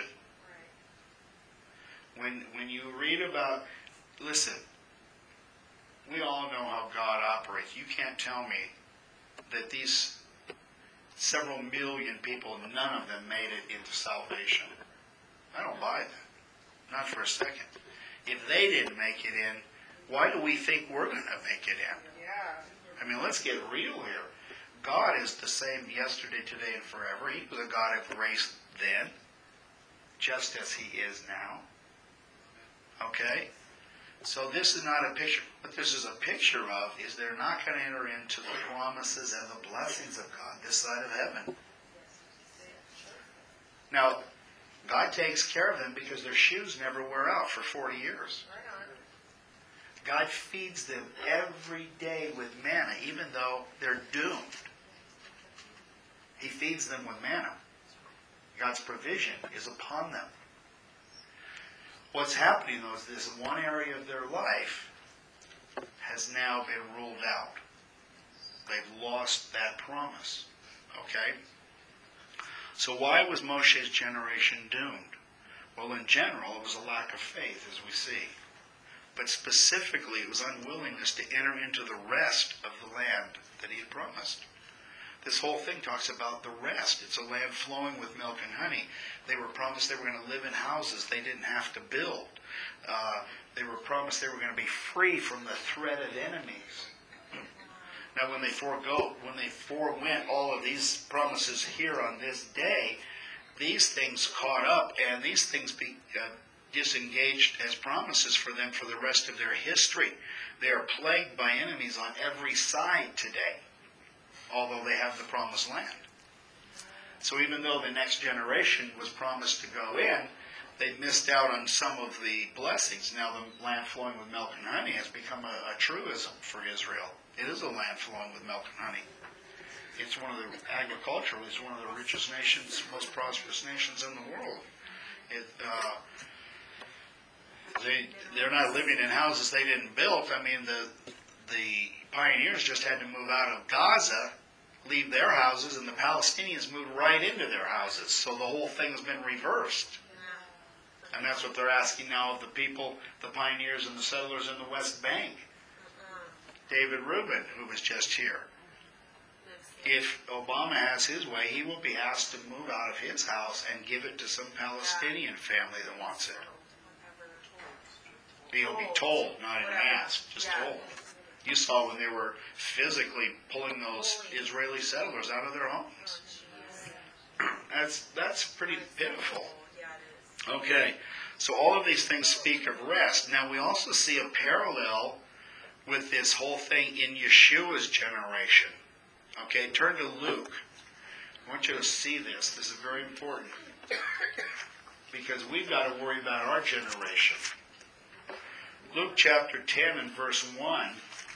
When you read about, listen, we all know how God operates. You can't tell me that these several million people, none of them made it into salvation. I don't buy that. Not for a second. If they didn't make it in, why do we think we're going to make it in? I mean, let's get real here. God is the same yesterday, today, and forever. He was a God of grace then, just as He is now. Okay? So this is not a picture. What this is a picture of is they're not going to enter into the promises and the blessings of God this side of heaven. Now, God takes care of them because their shoes never wear out for 40 years. God feeds them every day with manna, even though they're doomed. He feeds them with manna. God's provision is upon them. What's happening, though, is this one area of their life has now been ruled out. They've lost that promise. Okay? So why was Moshe's generation doomed? Well, in general, it was a lack of faith, as we see. But specifically, it was unwillingness to enter into the rest of the land that He had promised. This whole thing talks about the rest. It's a land flowing with milk and honey. They were promised they were going to live in houses they didn't have to build. They were promised they were going to be free from the threat of enemies. Now, when they forewent all of these promises here on this day, these things caught up, and these things disengaged as promises for them for the rest of their history. They are plagued by enemies on every side today, although they have the promised land. So even though the next generation was promised to go in, they missed out on some of the blessings. Now the land flowing with milk and honey has become a truism for Israel. It is a land flowing with milk and honey. It's one of the agriculturally, it's one of the richest nations, most prosperous nations in the world. They're not living in houses they didn't build. I mean, the pioneers just had to move out of Gaza, leave their houses, and the Palestinians moved right into their houses. So the whole thing's been reversed. And that's what they're asking now of the people, the pioneers and the settlers in the West Bank. David Rubin, who was just here. If Obama has his way, he will be asked to move out of his house and give it to some Palestinian family that wants it. He'll be told, not even asked, just told. You saw when they were physically pulling those Israeli settlers out of their homes. That's pretty pitiful. Okay, so all of these things speak of rest. Now we also see a parallel with this whole thing in Yeshua's generation. Okay, turn to Luke. I want you to see this. This is very important. Because we've got to worry about our generation. Luke chapter 10 and verse 1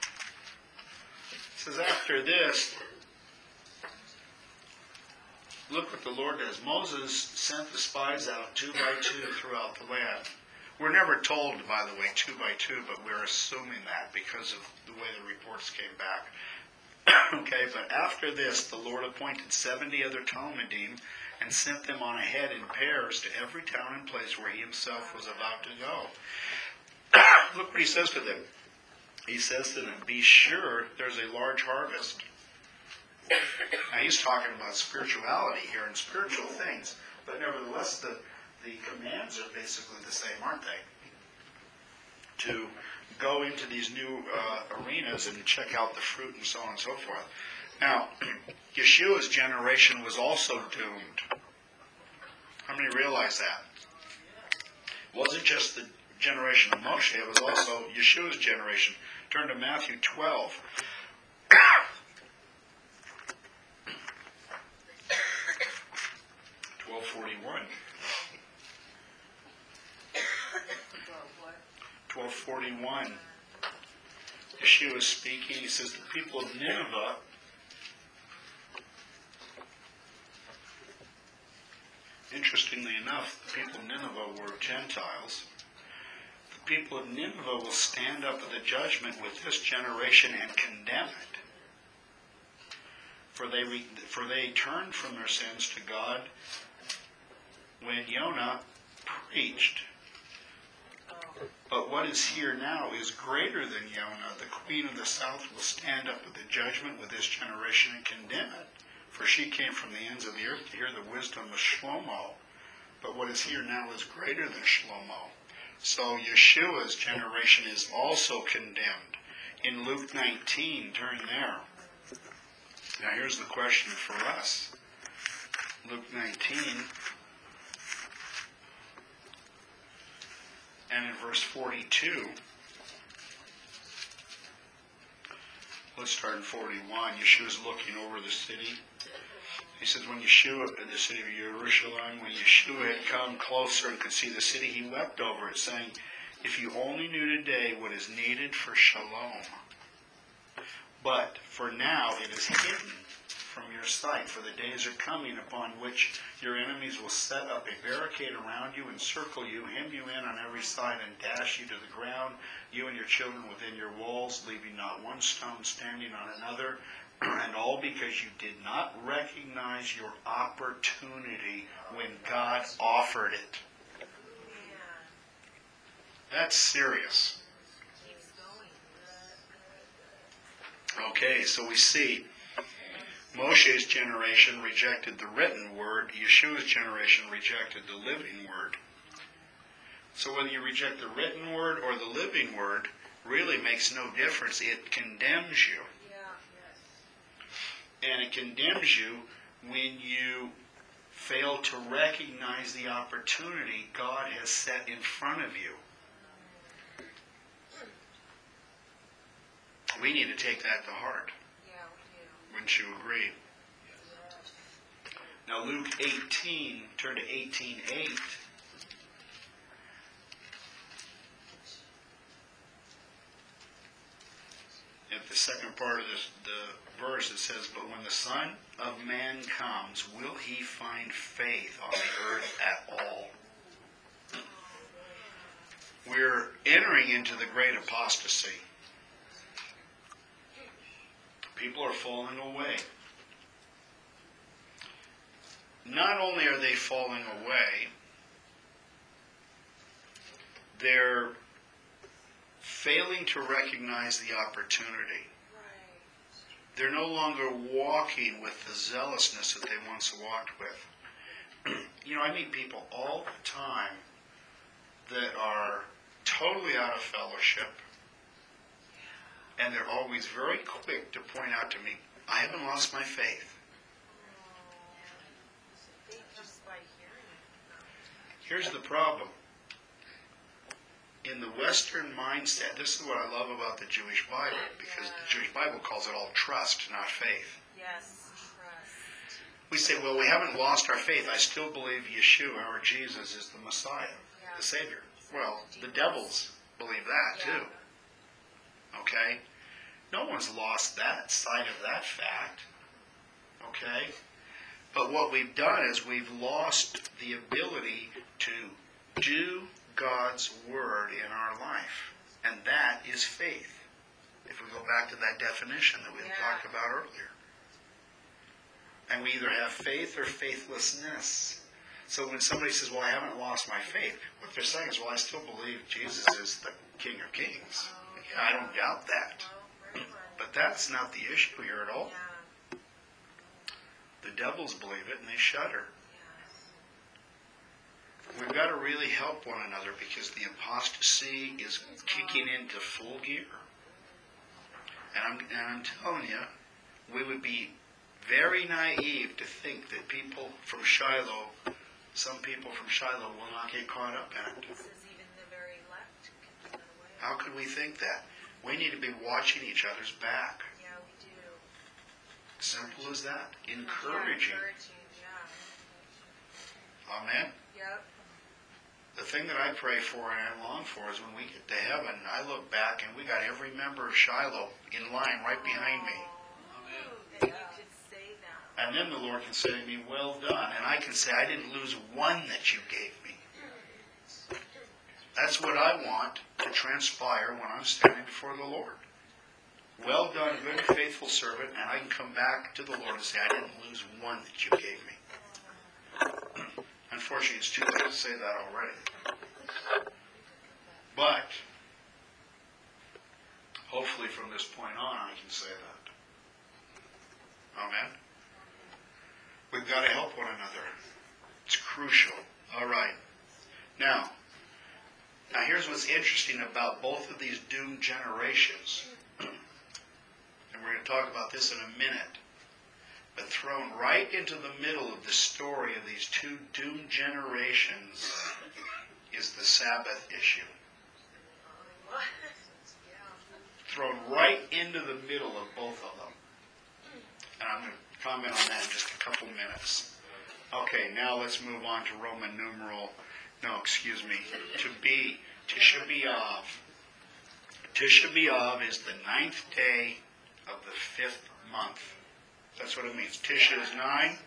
says, after this, look what the Lord does. Moses sent the spies out 2 by 2 throughout the land. We're never told, by the way, 2 by 2, but we're assuming that because of the way the reports came back. Okay, but after this, the Lord appointed 70 other Talmudim and sent them on ahead in pairs to every town and place where he himself was about to go. Look what he says to them. He says to them, be sure there's a large harvest. Now he's talking about spirituality here and spiritual things. But nevertheless, the commands are basically the same, aren't they? To go into these new arenas and check out the fruit and so on and so forth. Now, Yeshua's generation was also doomed. How many realize that? It wasn't just the generation of Moshe, it was also Yeshua's generation. Turn to Matthew 12. $12.41. 12:41. Yeshua is speaking. He says, the people of Nineveh, interestingly enough, the people of Nineveh were Gentiles. The people of Nineveh will stand up at the judgment with this generation and condemn it. For they turned from their sins to God when Jonah preached. But what is here now is greater than Jonah. The queen of the south will stand up at the judgment with this generation and condemn it. For she came from the ends of the earth to hear the wisdom of Shlomo. But what is here now is greater than Shlomo. So Yeshua's generation is also condemned. In Luke 19, turn there. Now here's the question for us. Luke 19. And in verse 42, let's start in 41. Yeshua's looking over the city. He says, when Yeshua, in the city of Jerusalem, when Yeshua had come closer and could see the city, he wept over it, saying, if you only knew today what is needed for shalom. But for now it is hidden from your sight, for the days are coming upon which your enemies will set up a barricade around you, encircle you, hem you in on every side, and dash you to the ground, you and your children within your walls, leaving not one stone standing on another, and all because you did not recognize your opportunity when God offered it. That's serious. Okay, so we see Moshe's generation rejected the written word. Yeshua's generation rejected the living word. So whether you reject the written word or the living word really makes no difference. It condemns you. And it condemns you when you fail to recognize the opportunity God has set in front of you. We need to take that to heart. Wouldn't you agree? Now Luke 18, turn to 18:8. At the second part of the verse it says, but when the Son of Man comes, will he find faith on the earth at all? We're entering into the great apostasy. People are falling away. Not only are they falling away, they're failing to recognize the opportunity. They're no longer walking with the zealousness that they once walked with. You know, I meet people all the time that are totally out of fellowship. And they're always very quick to point out to me, I haven't lost my faith. Here's the problem. In the Western mindset, this is what I love about the Jewish Bible, because the Jewish Bible calls it all trust, not faith. Yes, trust. We say, well, we haven't lost our faith. I still believe Yeshua, or Jesus, is the Messiah, the Savior. Well, the devils believe that too. Okay? No one's lost that sight of that fact. Okay? But what we've done is we've lost the ability to do God's Word in our life. And that is faith. If we go back to that definition that we talked about earlier. And we either have faith or faithlessness. So when somebody says, well, I haven't lost my faith, what they're saying is, well, I still believe Jesus is the King of Kings. I don't doubt that. But that's not the issue here at all. The devils believe it and they shudder. we've got to really help one another because the apostasy is kicking into full gear. And I'm telling you, we would be very naive to think that people from Shiloh, some people from Shiloh will not get caught up in it. This is even the very left can give that away. How could we think that? We need to be watching each other's back. Yeah, we do. Simple as that. Yeah, Encouraging. yeah. Amen. Yep. The thing that I pray for and I long for is when we get to heaven, I look back and we got every member of Shiloh in line right behind me. That you could say that. And then the Lord can say to me, well done. And I can say, I didn't lose one that you gave me. That's what I want to transpire when I'm standing before the Lord. Well done, good and faithful servant. And I can come back to the Lord and say, I didn't lose one that you gave me. Unfortunately, it's too late to say that already. But, hopefully from this point on, I can say that. Amen? We've got to help one another. It's crucial. All right. Now here's what's interesting about both of these doomed generations. And we're going to talk about this in a minute. But thrown right into the middle of the story of these two doomed generations is the Sabbath issue. Thrown right into the middle of both of them. And I'm going to comment on that in just a couple minutes. Okay, now let's move on to to B, Tisha B'Av. Tisha B'Av is the 9th day of the 5th month. That's what it means. Tisha is 9,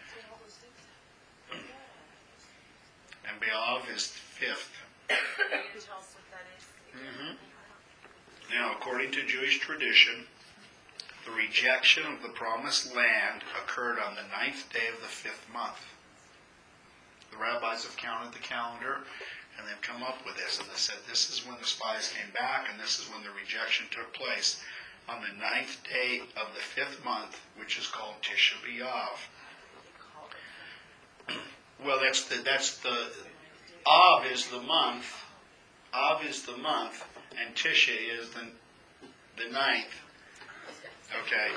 and B'Av is 5th. Can you tell us what that is? Now, according to Jewish tradition, the rejection of the promised land occurred on the 9th day of the 5th month. The rabbis have counted the calendar, and they've come up with this, and they said this is when the spies came back, and this is when the rejection took place, on the 9th day of the 5th month, which is called Tisha B'Av. Well, that's the Av is the month. Av is the month, and Tisha is the 9th. Okay.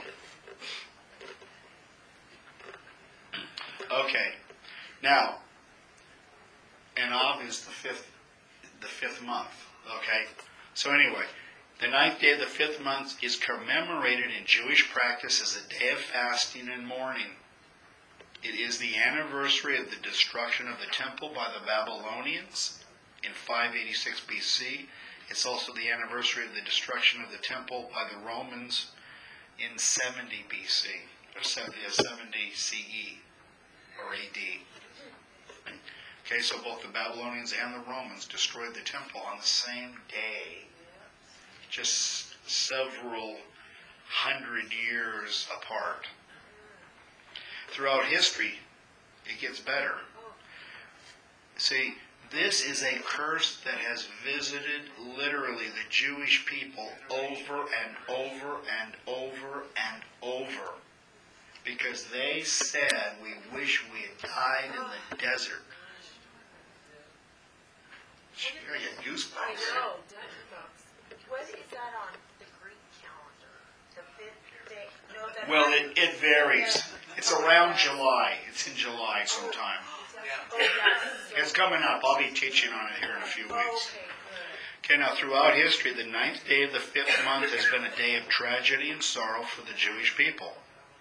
Okay. Now, and Av is the fifth month. Okay. So anyway, the 9th day of the 5th month is commemorated in Jewish practice as a day of fasting and mourning. It is the anniversary of the destruction of the temple by the Babylonians in 586 BC. It's also the anniversary of the destruction of the temple by the Romans in 70 BC, or 70 CE, or AD. Okay, so both the Babylonians and the Romans destroyed the temple on the same day, just several hundred years apart. Throughout history, it gets better. See, this is a curse that has visited literally the Jewish people over and over and over and over. Because they said, we wish we had died in the desert. Sure, you get goosebumps. I know. What is that on the Greek calendar? The 5th day? No, that's Well, it varies. It's around July. It's in July sometime. Oh, yes. It's coming up. I'll be teaching on it here in a few weeks. Okay, good. Okay, now throughout history, the 9th day of the 5th month has been a day of tragedy and sorrow for the Jewish people.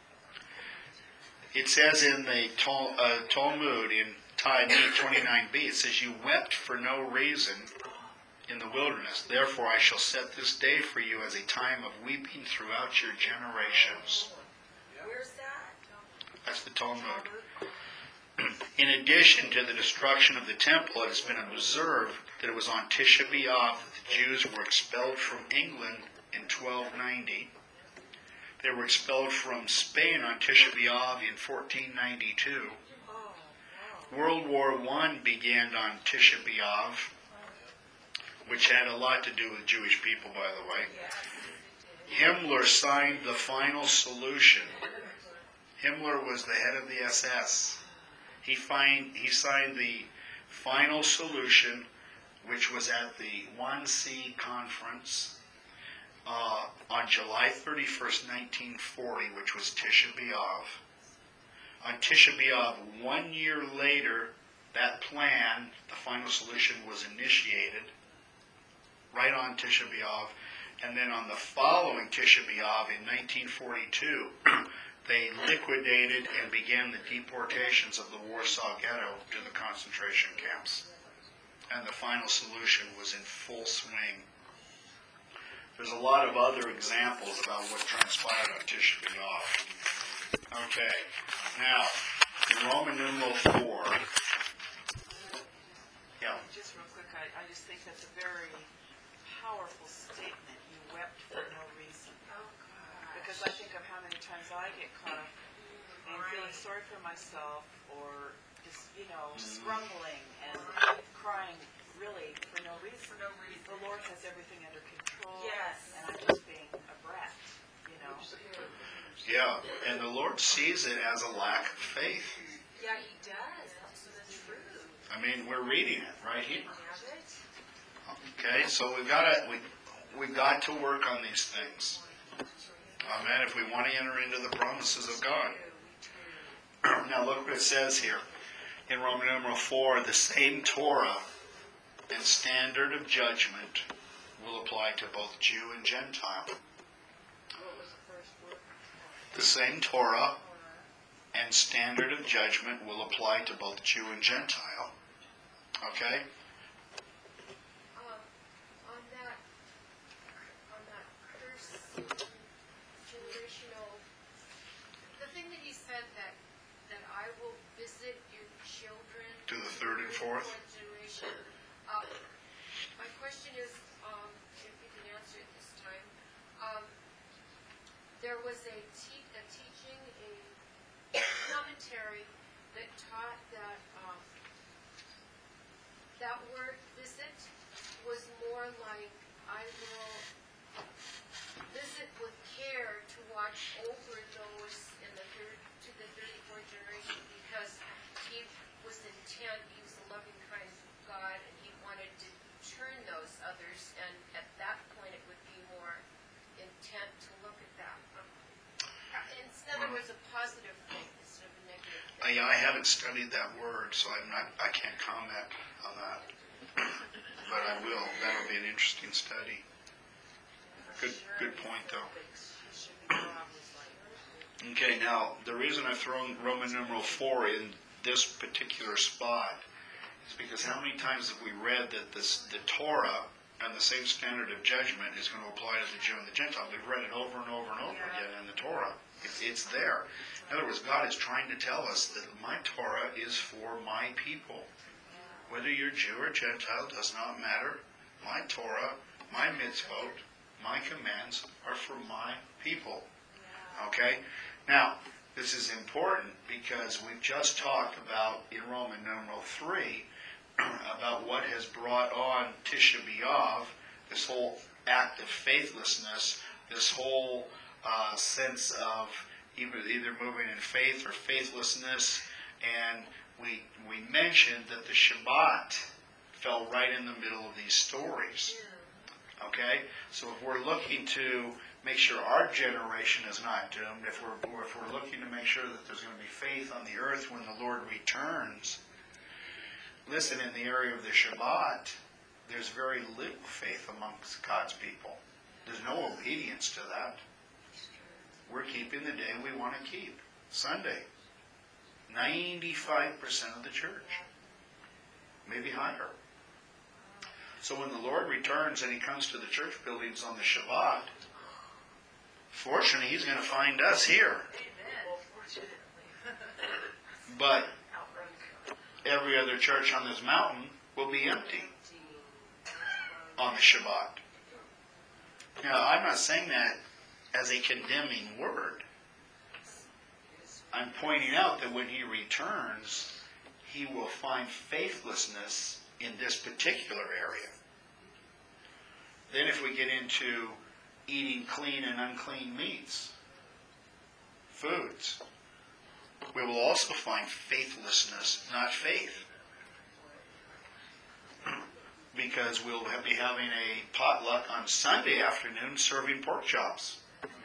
It says in the Talmud, in Ta'anit 29b, it says, you wept for no reason in the wilderness. Therefore I shall set this day for you as a time of weeping throughout your generations. Where's that? That's the Talmud. In addition to the destruction of the temple, it has been observed that it was on Tisha B'Av that the Jews were expelled from England in 1290. They were expelled from Spain on Tisha B'Av in 1492. World War I began on Tisha B'Av, which had a lot to do with Jewish people, by the way. Himmler signed the final solution. Himmler was the head of the SS. He signed the final solution, which was at the 1C conference on July 31st, 1940, which was Tisha B'Av. On Tisha B'Av, 1 year later, that plan, the final solution, was initiated right on Tisha B'Av. And then on the following Tisha B'Av in 1942, they liquidated and began the deportations of the Warsaw Ghetto to the concentration camps. And the final solution was in full swing. There's a lot of other examples about what transpired on Tisha B'Av. Okay, now, in Roman numeral 4, yeah. Just real quick, I just think that's a very powerful statement. You wept for no reason. Oh, God. Because I think of how many times I get caught up in feeling sorry for myself or just, scrumbling and crying really for no reason. For no reason. The Lord has everything under control. Yes. And I'm just being a brat, Yeah, and the Lord sees it as a lack of faith. Yeah, he does. That's the truth. I mean, we're reading it right here. Have it? Okay, so we've got to work on these things. Amen. If we want to enter into the promises of God. Now look what it says here in Roman numeral 4: the same Torah and standard of judgment will apply to both Jew and Gentile. The same Torah and standard of judgment will apply to both Jew and Gentile. Okay? On that curse, generational, the thing that you said that I will visit your children To the third and fourth? generation. My question is, if you can answer it this time, there was a teaching, a commentary that taught that that word visit was more like, I will visit with care to watch over those in the to the 34th generation, because he was intent, he was a loving, kind God, and he wanted to turn those others, and at that point it would be more intent to look at that. In other words, a positive thing instead of a negative thing. Yeah, I haven't studied that word, so I can't comment on that. But I will. That'll be an interesting study. Good point, though. Okay, now, the reason I've thrown Roman numeral 4 in this particular spot is because how many times have we read that the Torah and the same standard of judgment is going to apply to the Jew and the Gentile? We've read it over and over and over again in the Torah. It's there. In other words, God is trying to tell us that my Torah is for my people. Whether you're Jew or Gentile does not matter. My Torah, my mitzvot, my commands are for my people. Okay? Now, this is important because we've just talked about, in Roman numeral 3, about what has brought on Tisha B'Av, this whole act of faithlessness, this whole sense of either moving in faith or faithlessness. And we mentioned that the Shabbat fell right in the middle of these stories. Okay? So if we're looking to make sure our generation is not doomed, if we're looking to make sure that there's going to be faith on the earth when the Lord returns, listen, in the area of the Shabbat, there's very little faith amongst God's people. There's no obedience to that. We're keeping the day we want to keep, Sunday. 95% of the church, maybe higher. So when the Lord returns and he comes to the church buildings on the Shabbat, fortunately he's going to find us here. But every other church on this mountain will be empty on the Shabbat. Now, I'm not saying that as a condemning word. I'm pointing out that when he returns, he will find faithlessness in this particular area. Then if we get into eating clean and unclean meats, foods, we will also find faithlessness, not faith. because we'll be having a potluck on Sunday afternoon serving pork chops.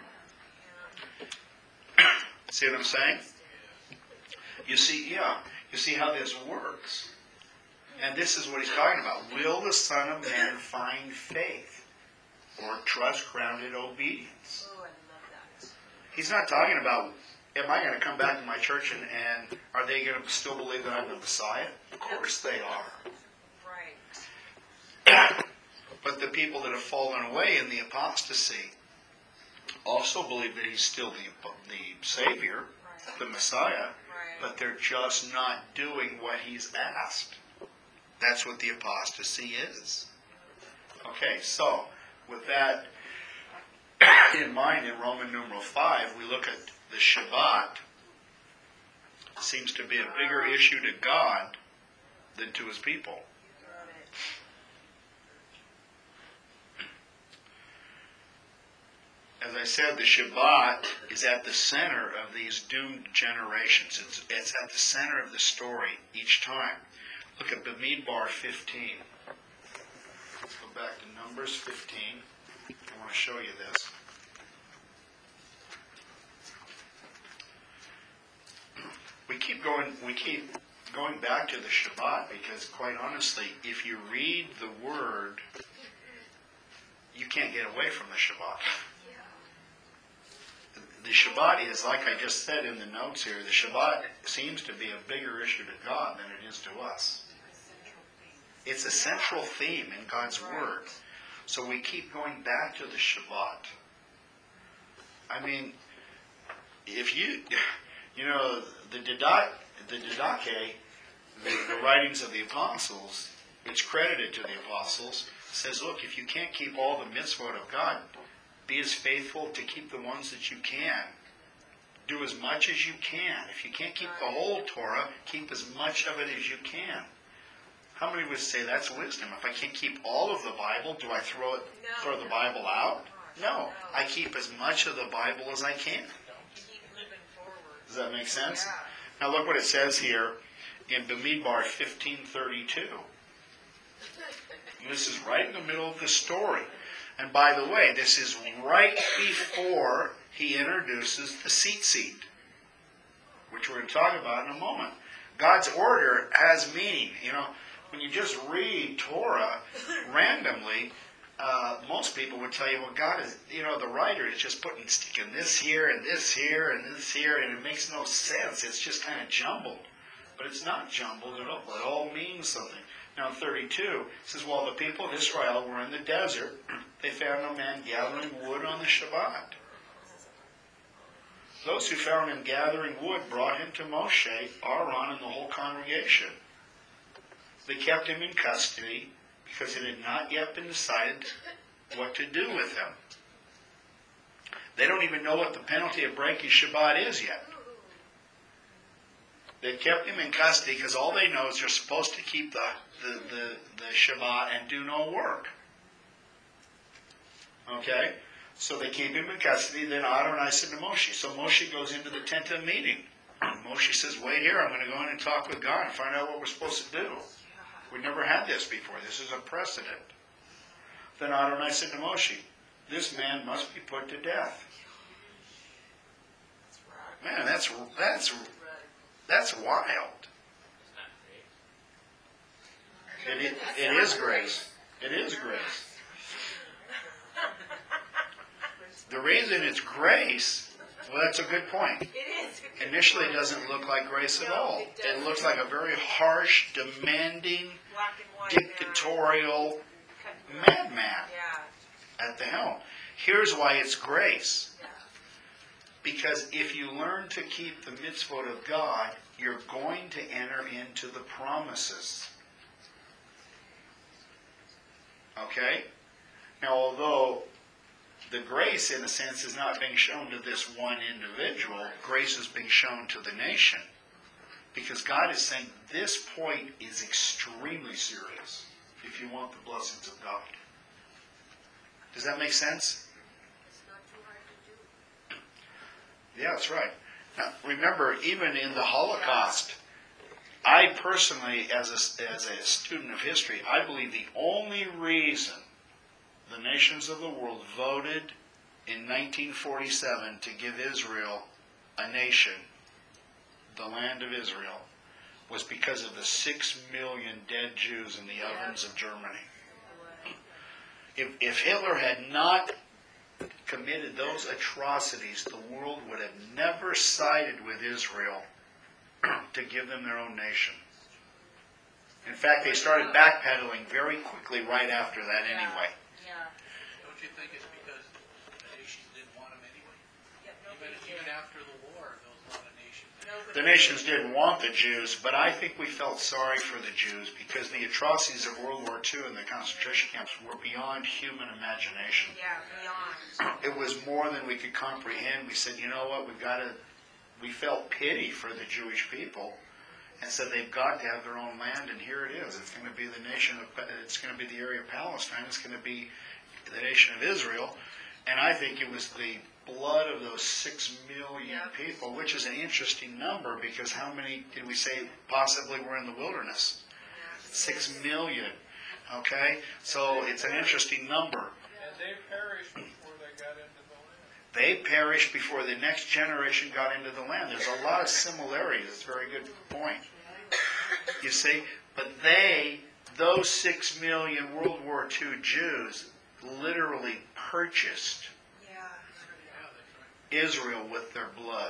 See what I'm saying? You see how this works. And this is what he's talking about. Will the Son of Man find faith or trust grounded obedience? Oh, I love that. He's not talking about, am I going to come back to my church and are they going to still believe that I'm the Messiah? Of course they are. Right. But the people that have fallen away in the apostasy also believe that he's still the Savior, the Messiah, but they're just not doing what he's asked. That's what the apostasy is. Okay, so with that in mind, in Roman numeral 5, we look at the Shabbat. Seems to be a bigger issue to God than to his people. Got it. As I said, the Shabbat is at the center of these doomed generations. It's at the center of the story each time. Look at Bamidbar 15. Let's go back to Numbers 15. I want to show you this. We keep going back to the Shabbat because, quite honestly, if you read the Word, you can't get away from the Shabbat. The Shabbat is, like I just said in the notes here, the Shabbat seems to be a bigger issue to God than it is to us. It's a central theme in God's Word. So we keep going back to the Shabbat. I mean, if you know, the Didache, the writings of the apostles, it's credited to the apostles, says, look, if you can't keep all the mitzvot of God, be as faithful to keep the ones that you can. Do as much as you can. If you can't keep the whole Torah, keep as much of it as you can. How many would say that's wisdom? If I can't keep all of the Bible, do I throw the Bible out? No. I keep as much of the Bible as I can. Keep moving forward. Does that make sense? Yeah. Now look what it says here in Bamidbar 15:32. This is right in the middle of the story. And by the way, this is right before he introduces the seat, which we're going to talk about in a moment. God's order has meaning. You know, when you just read Torah randomly, most people would tell you, well, God is, the writer is just sticking this here and this here and this here, and it makes no sense. It's just kind of jumbled. But it's not jumbled at all. It all means something. Now, in 32, it says, while the people of Israel were in the desert, they found no man gathering wood on the Shabbat. Those who found him gathering wood brought him to Moshe, Aaron, and the whole congregation. They kept him in custody because it had not yet been decided what to do with him. They don't even know what the penalty of breaking Shabbat is yet. They kept him in custody because all they know is they're supposed to keep the Shabbat and do no work. Okay? So they keep him in custody. Then Adonai said to Moshe. So Moshe goes into the tent of meeting. Moshe says, wait here. I'm going to go in and talk with God and find out what we're supposed to do. We never had this before. This is a precedent. Then Adonai said to Moshe, this man must be put to death. Man, that's wild. It is grace. It is grace. The reason it's grace, well, that's a good point. It is. Initially, it doesn't look like grace at all. It looks like a very harsh, demanding, Black and white. dictatorial madman Yeah. at the helm. Here's why it's grace. Because if you learn to keep the mitzvot of God, you're going to enter into the promises. Okay? Now, although the grace, in a sense, is not being shown to this one individual, grace is being shown to the nation. Because God is saying this point is extremely serious if you want the blessings of God. Does that make sense? It's not too hard to do. Yeah, that's right. Now, remember, even in the Holocaust, I personally, as a student of history, I believe the only reason the nations of the world voted in 1947 to give Israel a nation, the land of Israel, was because of the 6 million dead Jews in the ovens of Germany. If Hitler had not committed those atrocities, the world would have never sided with Israel to give them their own nation. In fact, they started backpedaling very quickly right after that anyway. Yeah. Don't you think it's because the nations didn't want them anyway? Yep, nobody did. Even after the war, those lot of nations. Nobody The nations didn't want the Jews, but I think we felt sorry for the Jews because the atrocities of World War II and the concentration camps were beyond human imagination. Yeah, beyond. It was more than we could comprehend. We said, you know what, we felt pity for the Jewish people and said they've got to have their own land, and here it is. It's going to be the nation it's going to be the area of Palestine. It's going to be the nation of Israel. And I think it was the blood of those 6 million people, which is an interesting number because how many did we say possibly were in the wilderness? 6 million. Okay? So it's an interesting number. And they perished before they got into the land. They perished before the next generation got into the land. There's a lot of similarities. It's a very good point. You see? But those 6 million World War II Jews literally purchased Israel with their blood.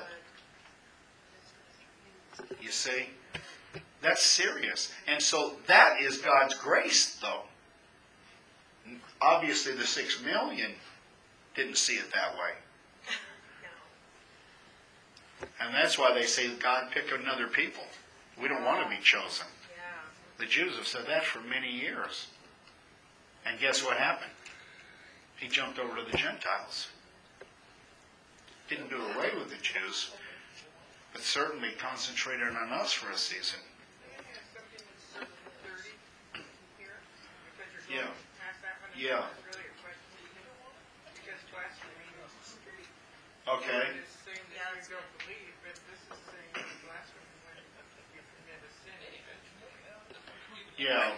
You see? That's serious. And so that is God's grace, though. Obviously, the 6 million didn't see it that way. And that's why they say, God, pick another people. We don't want to be chosen. The Jews have said that for many years. And guess what happened? He jumped over to the Gentiles. Didn't do away with the Jews, but certainly concentrated on us for a season. Yeah. Yeah. Okay. It's saying that you don't believe, but this is saying it's blasphemy when you commit a sin. Yeah.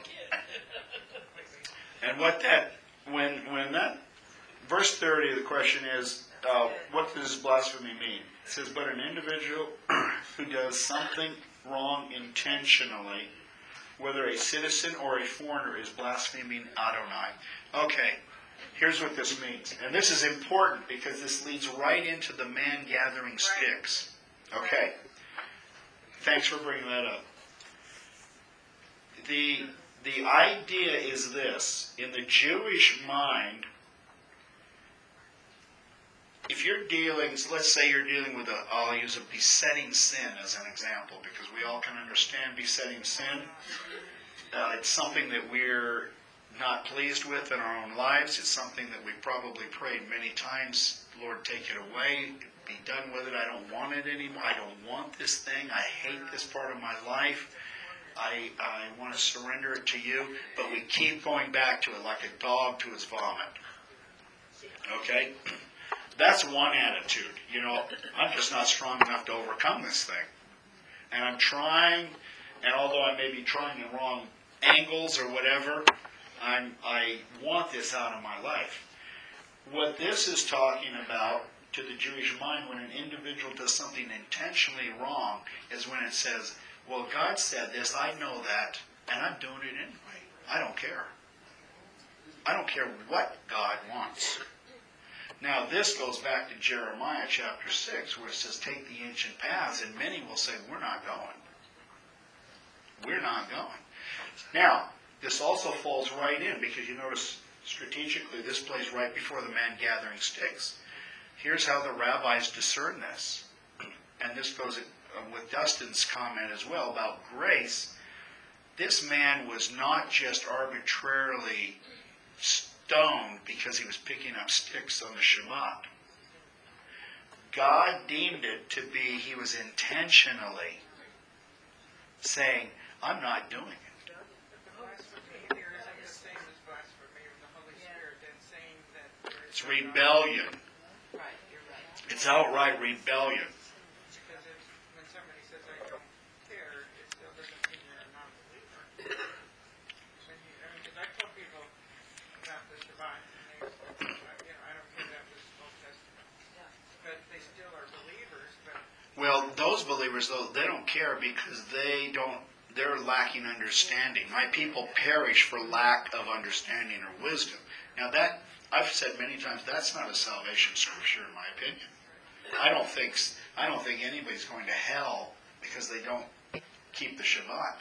And when that verse 30, the question is, what does blasphemy mean? It says, but an individual who does something wrong intentionally, whether a citizen or a foreigner, is blaspheming Adonai. Okay, here's what this means. And this is important because this leads right into the man gathering sticks. Okay. Thanks for bringing that up. The idea is this. In the Jewish mind, if you're dealing, so let's say you're dealing with I'll use a besetting sin as an example, because we all can understand besetting sin. It's something that we're not pleased with in our own lives. It's something that we probably prayed many times, Lord, take it away, be done with it. I don't want it anymore. I don't want this thing. I hate this part of my life. I want to surrender it to you. But we keep going back to it like a dog to its vomit. Okay? That's one attitude. You know, I'm just not strong enough to overcome this thing. And I'm trying, and although I may be trying in wrong angles or whatever, I want this out of my life. What this is talking about to the Jewish mind when an individual does something intentionally wrong is when it says, well, God said this, I know that, and I'm doing it anyway. I don't care. I don't care what God wants. Now, this goes back to Jeremiah chapter 6, where it says, take the ancient paths, and many will say, we're not going. We're not going. Now, this also falls right in, because you notice strategically this plays right before the man gathering sticks. Here's how the rabbis discern this. And this goes with Dustin's comment as well about grace. This man was not just arbitrarily stoned because he was picking up sticks on the Shabbat. God deemed it to be, he was intentionally saying, I'm not doing it. But the blasphemy here isn't the same as blasphemy of the Holy Spirit and saying that there is It's rebellion. Right, you're right. It's outright rebellion. because when somebody says I don't care, it still doesn't unbelievers, though, they don't care because they're lacking understanding. My people perish for lack of understanding or wisdom. Now that, I've said many times, that's not a salvation scripture in my opinion. I don't think anybody's going to hell because they don't keep the Shabbat.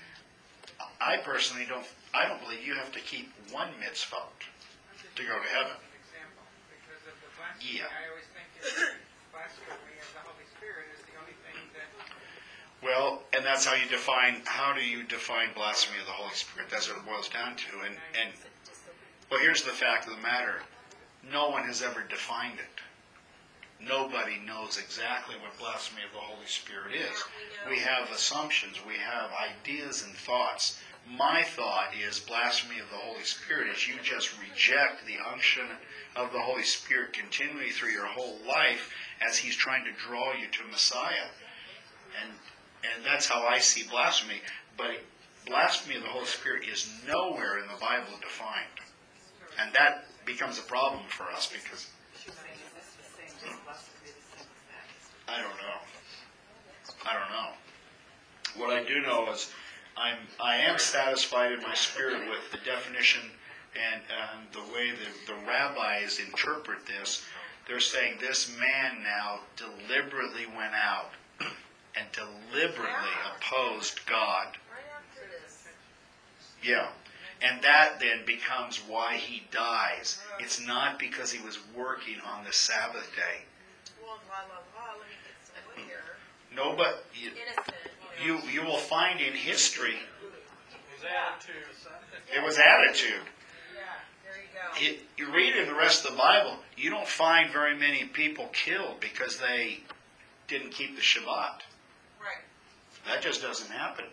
I personally don't believe you have to keep one mitzvah to go to heaven. Example, because of the blasphemy, Yeah. I always think that blasphemy of the Holy Spirit is the only thing that, Well, and that's how do you define blasphemy of the Holy Spirit? That's what it boils down to. And well, here's the fact of the matter. No one has ever defined it. Nobody knows exactly what blasphemy of the Holy Spirit is. We have assumptions, we have ideas and thoughts. My thought is blasphemy of the Holy Spirit is you just reject the unction of the Holy Spirit continually through your whole life as He's trying to draw you to Messiah. And that's how I see blasphemy. But blasphemy of the Holy Spirit is nowhere in the Bible defined. And that becomes a problem for us because She's saying, is this the same, this blasphemy the same as that? I don't know. What I do know is I am satisfied in my spirit with the definition and the way the rabbis interpret this. They're saying this man now deliberately went out and deliberately opposed God. Right after this. Yeah. And that then becomes why he dies. It's not because he was working on the Sabbath day. Well, let me get some wood here. No, but Innocent. you will find in history attitude. it was attitude. Yeah, there you go. You read in the rest of the Bible, you don't find very many people killed because they didn't keep the Shabbat. Right. That just doesn't happen.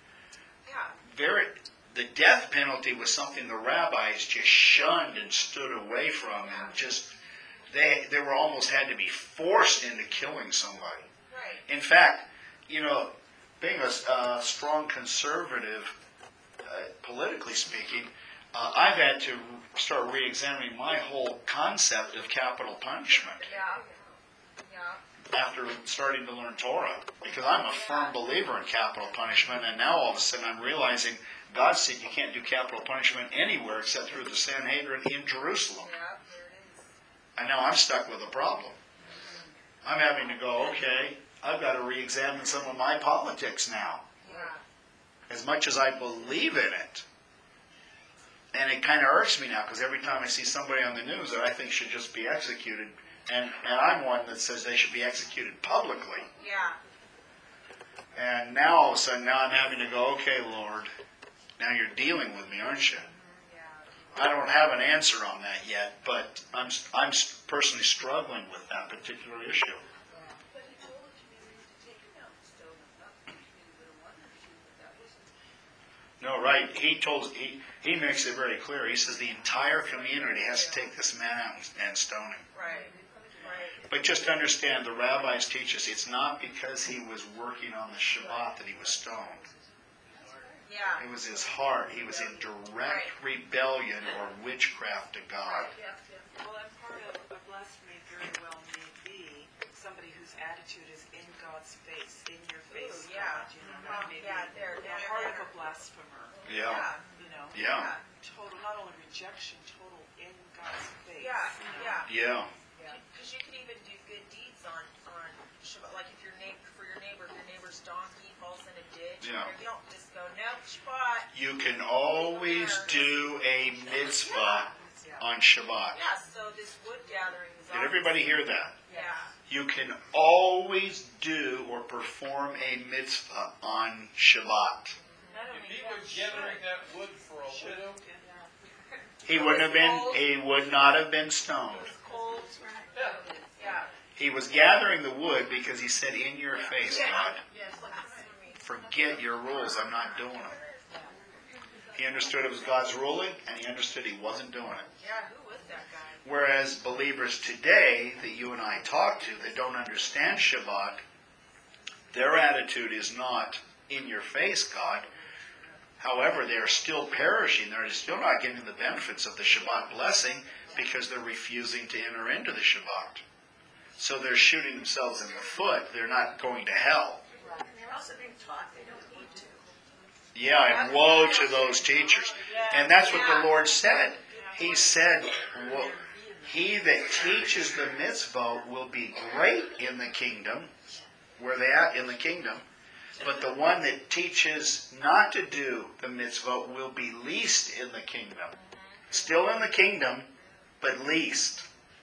Yeah. The death penalty was something the rabbis just shunned and stood away from, and just they were almost had to be forced into killing somebody. Right. In fact, being a strong conservative, politically speaking, I've had to start re-examining my whole concept of capital punishment Yeah. Yeah. after starting to learn Torah, because I'm a firm believer in capital punishment, and now all of a sudden I'm realizing God said you can't do capital punishment anywhere except through the Sanhedrin in Jerusalem. Yeah, there it is. And now I'm stuck with a problem. I'm having to go, okay, I've got to re-examine some of my politics now, Yeah. as much as I believe in it. And it kind of irks me now, because every time I see somebody on the news that I think should just be executed, and I'm one that says they should be executed publicly. Yeah. And now all of a sudden, now I'm having to go, okay, Lord, now you're dealing with me, aren't you? Yeah. I don't have an answer on that yet, but I'm personally struggling with that particular issue. But he told the community to take it down, stone it up, maybe they don't want to shoot, but that wasn't. No, right. He makes it very clear. He says the entire community has to take this man out and stone him. Right. Right. But just understand, the rabbis teach us it's not because he was working on the Shabbat that he was stoned. Yeah. It was his heart. He was in direct rebellion or witchcraft to God. Yeah. Well, and part of a blasphemy very well may be somebody whose attitude is in God's face, in your face, Ooh, yeah. God. That may Yeah, be there, the there, heart there. of a blasphemer. Yeah. Yeah. Total, not only rejection, total in God's face. Yeah. Yeah. Yeah. Because you could even do good deeds on Shabbat. Like if your neighbor, if your neighbor's donkey falls in a ditch, Yeah. you don't just go, no, Shabbat. You can always do a mitzvah on Shabbat. Yeah, so this wood gathering is Did everybody hear that? Yeah. You can always do or perform a mitzvah on Shabbat. Not only If he that, was gathering that wood for a widow, He would not have been stoned. It was cold. Yeah. He was gathering the wood because he said, in your face, God, Yes. forget your rules, I'm not doing them. He understood it was God's ruling, and he understood he wasn't doing it. Yeah, who was that guy? Whereas believers today that you and I talk to that don't understand Shabbat, their attitude is not in your face, God. However, they are still perishing. They're still not getting the benefits of the Shabbat blessing because they're refusing to enter into the Shabbat. So they're shooting themselves in the foot. They're not going to hell. house are being taught, they don't need to. Yeah, and woe to those teachers. And that's what the Lord said. He said, he that teaches the mitzvah will be great in the kingdom. Where they at in the kingdom. But the one that teaches not to do the mitzvah will be least in the kingdom. Still in the kingdom, but least.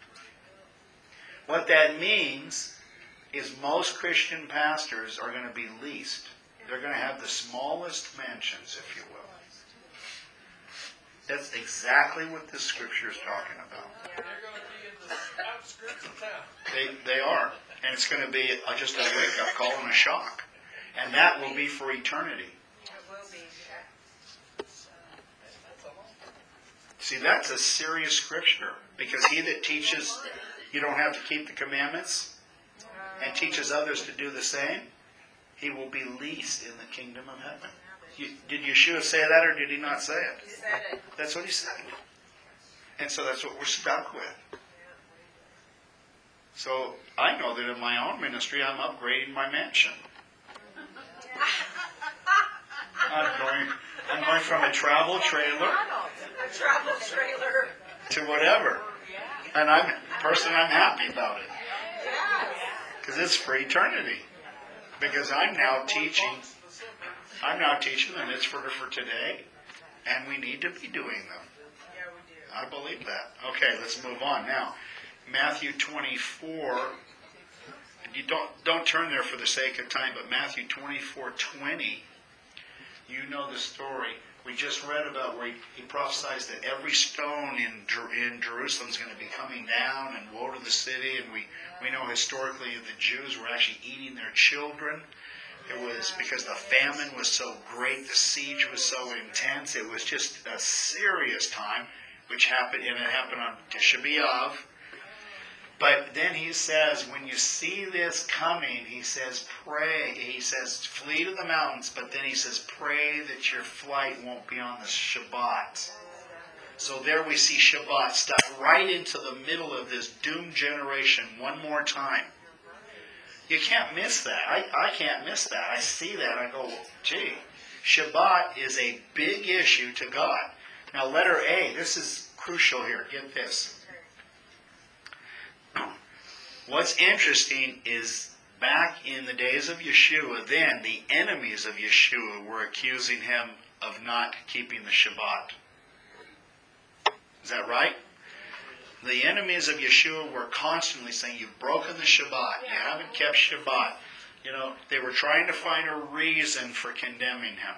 What that means is most Christian pastors are going to be least. They're going to have the smallest mansions, if you will. That's exactly what this scripture is talking about. They're going to be in the outskirts of town. They are. And it's going to be just a wake-up call and a shock. And that will be for eternity. It will be, See, that's a serious scripture. Because he that teaches you don't have to keep the commandments and teaches others to do the same, he will be least in the kingdom of heaven. Did Yeshua say that or did he not say it? He said it. That's what he said. And so that's what we're stuck with. So I know that in my own ministry I'm upgrading my mansion. I'm going from a travel trailer A travel trailer. to whatever. And I'm happy about it. Yes. Because it's for eternity. Because I'm now teaching them it's for today. And we need to be doing them. Yeah, we do. I believe that. Okay, let's move on now. Matthew 24. You don't turn there for the sake of time, but Matthew 24:20. You know the story. We just read about where he prophesies that every stone in Jerusalem is going to be coming down, and woe to the city. And we know historically the Jews were actually eating their children. It was because the famine was so great, the siege was so intense. It was just a serious time, which happened, and it happened on Tisha B'Av. But then he says, when you see this coming, he says, pray. He says, flee to the mountains. But then he says, pray that your flight won't be on the Shabbat. So there we see Shabbat stuck right into the middle of this doomed generation one more time. You can't miss that. I can't miss that. I see that. I go, gee, Shabbat is a big issue to God. Now, letter A, this is crucial here. Get this. What's interesting is back in the days of Yeshua, then the enemies of Yeshua were accusing him of not keeping the Shabbat. Is that right? The enemies of Yeshua were constantly saying, you've broken the Shabbat, you haven't kept Shabbat. You know, they were trying to find a reason for condemning him.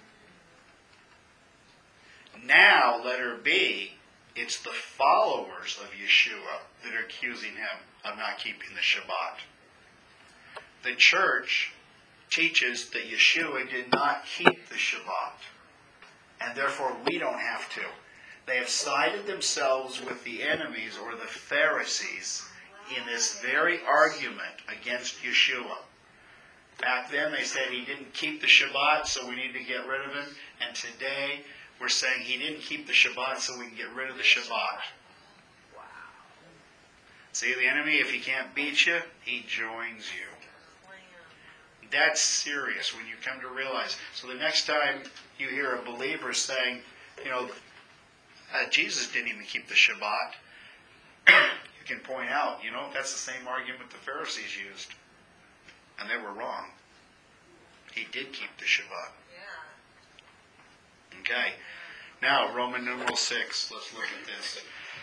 Now, letter B, it's the followers of Yeshua that are accusing him of not keeping the Shabbat. The church teaches that Yeshua did not keep the Shabbat, and therefore we don't have to. They have sided themselves with the enemies or the Pharisees in this very argument against Yeshua. Back then they said he didn't keep the Shabbat, so we need to get rid of him. And today we're saying he didn't keep the Shabbat, so we can get rid of the Shabbat. Wow. See, the enemy, if he can't beat you, he joins you. That's serious when you come to realize. So the next time you hear a believer saying, you know, Jesus didn't even keep the Shabbat, you can point out, you know, that's the same argument the Pharisees used. And they were wrong. He did keep the Shabbat. Yeah. Okay. Now, Roman numeral 6. Let's look at this.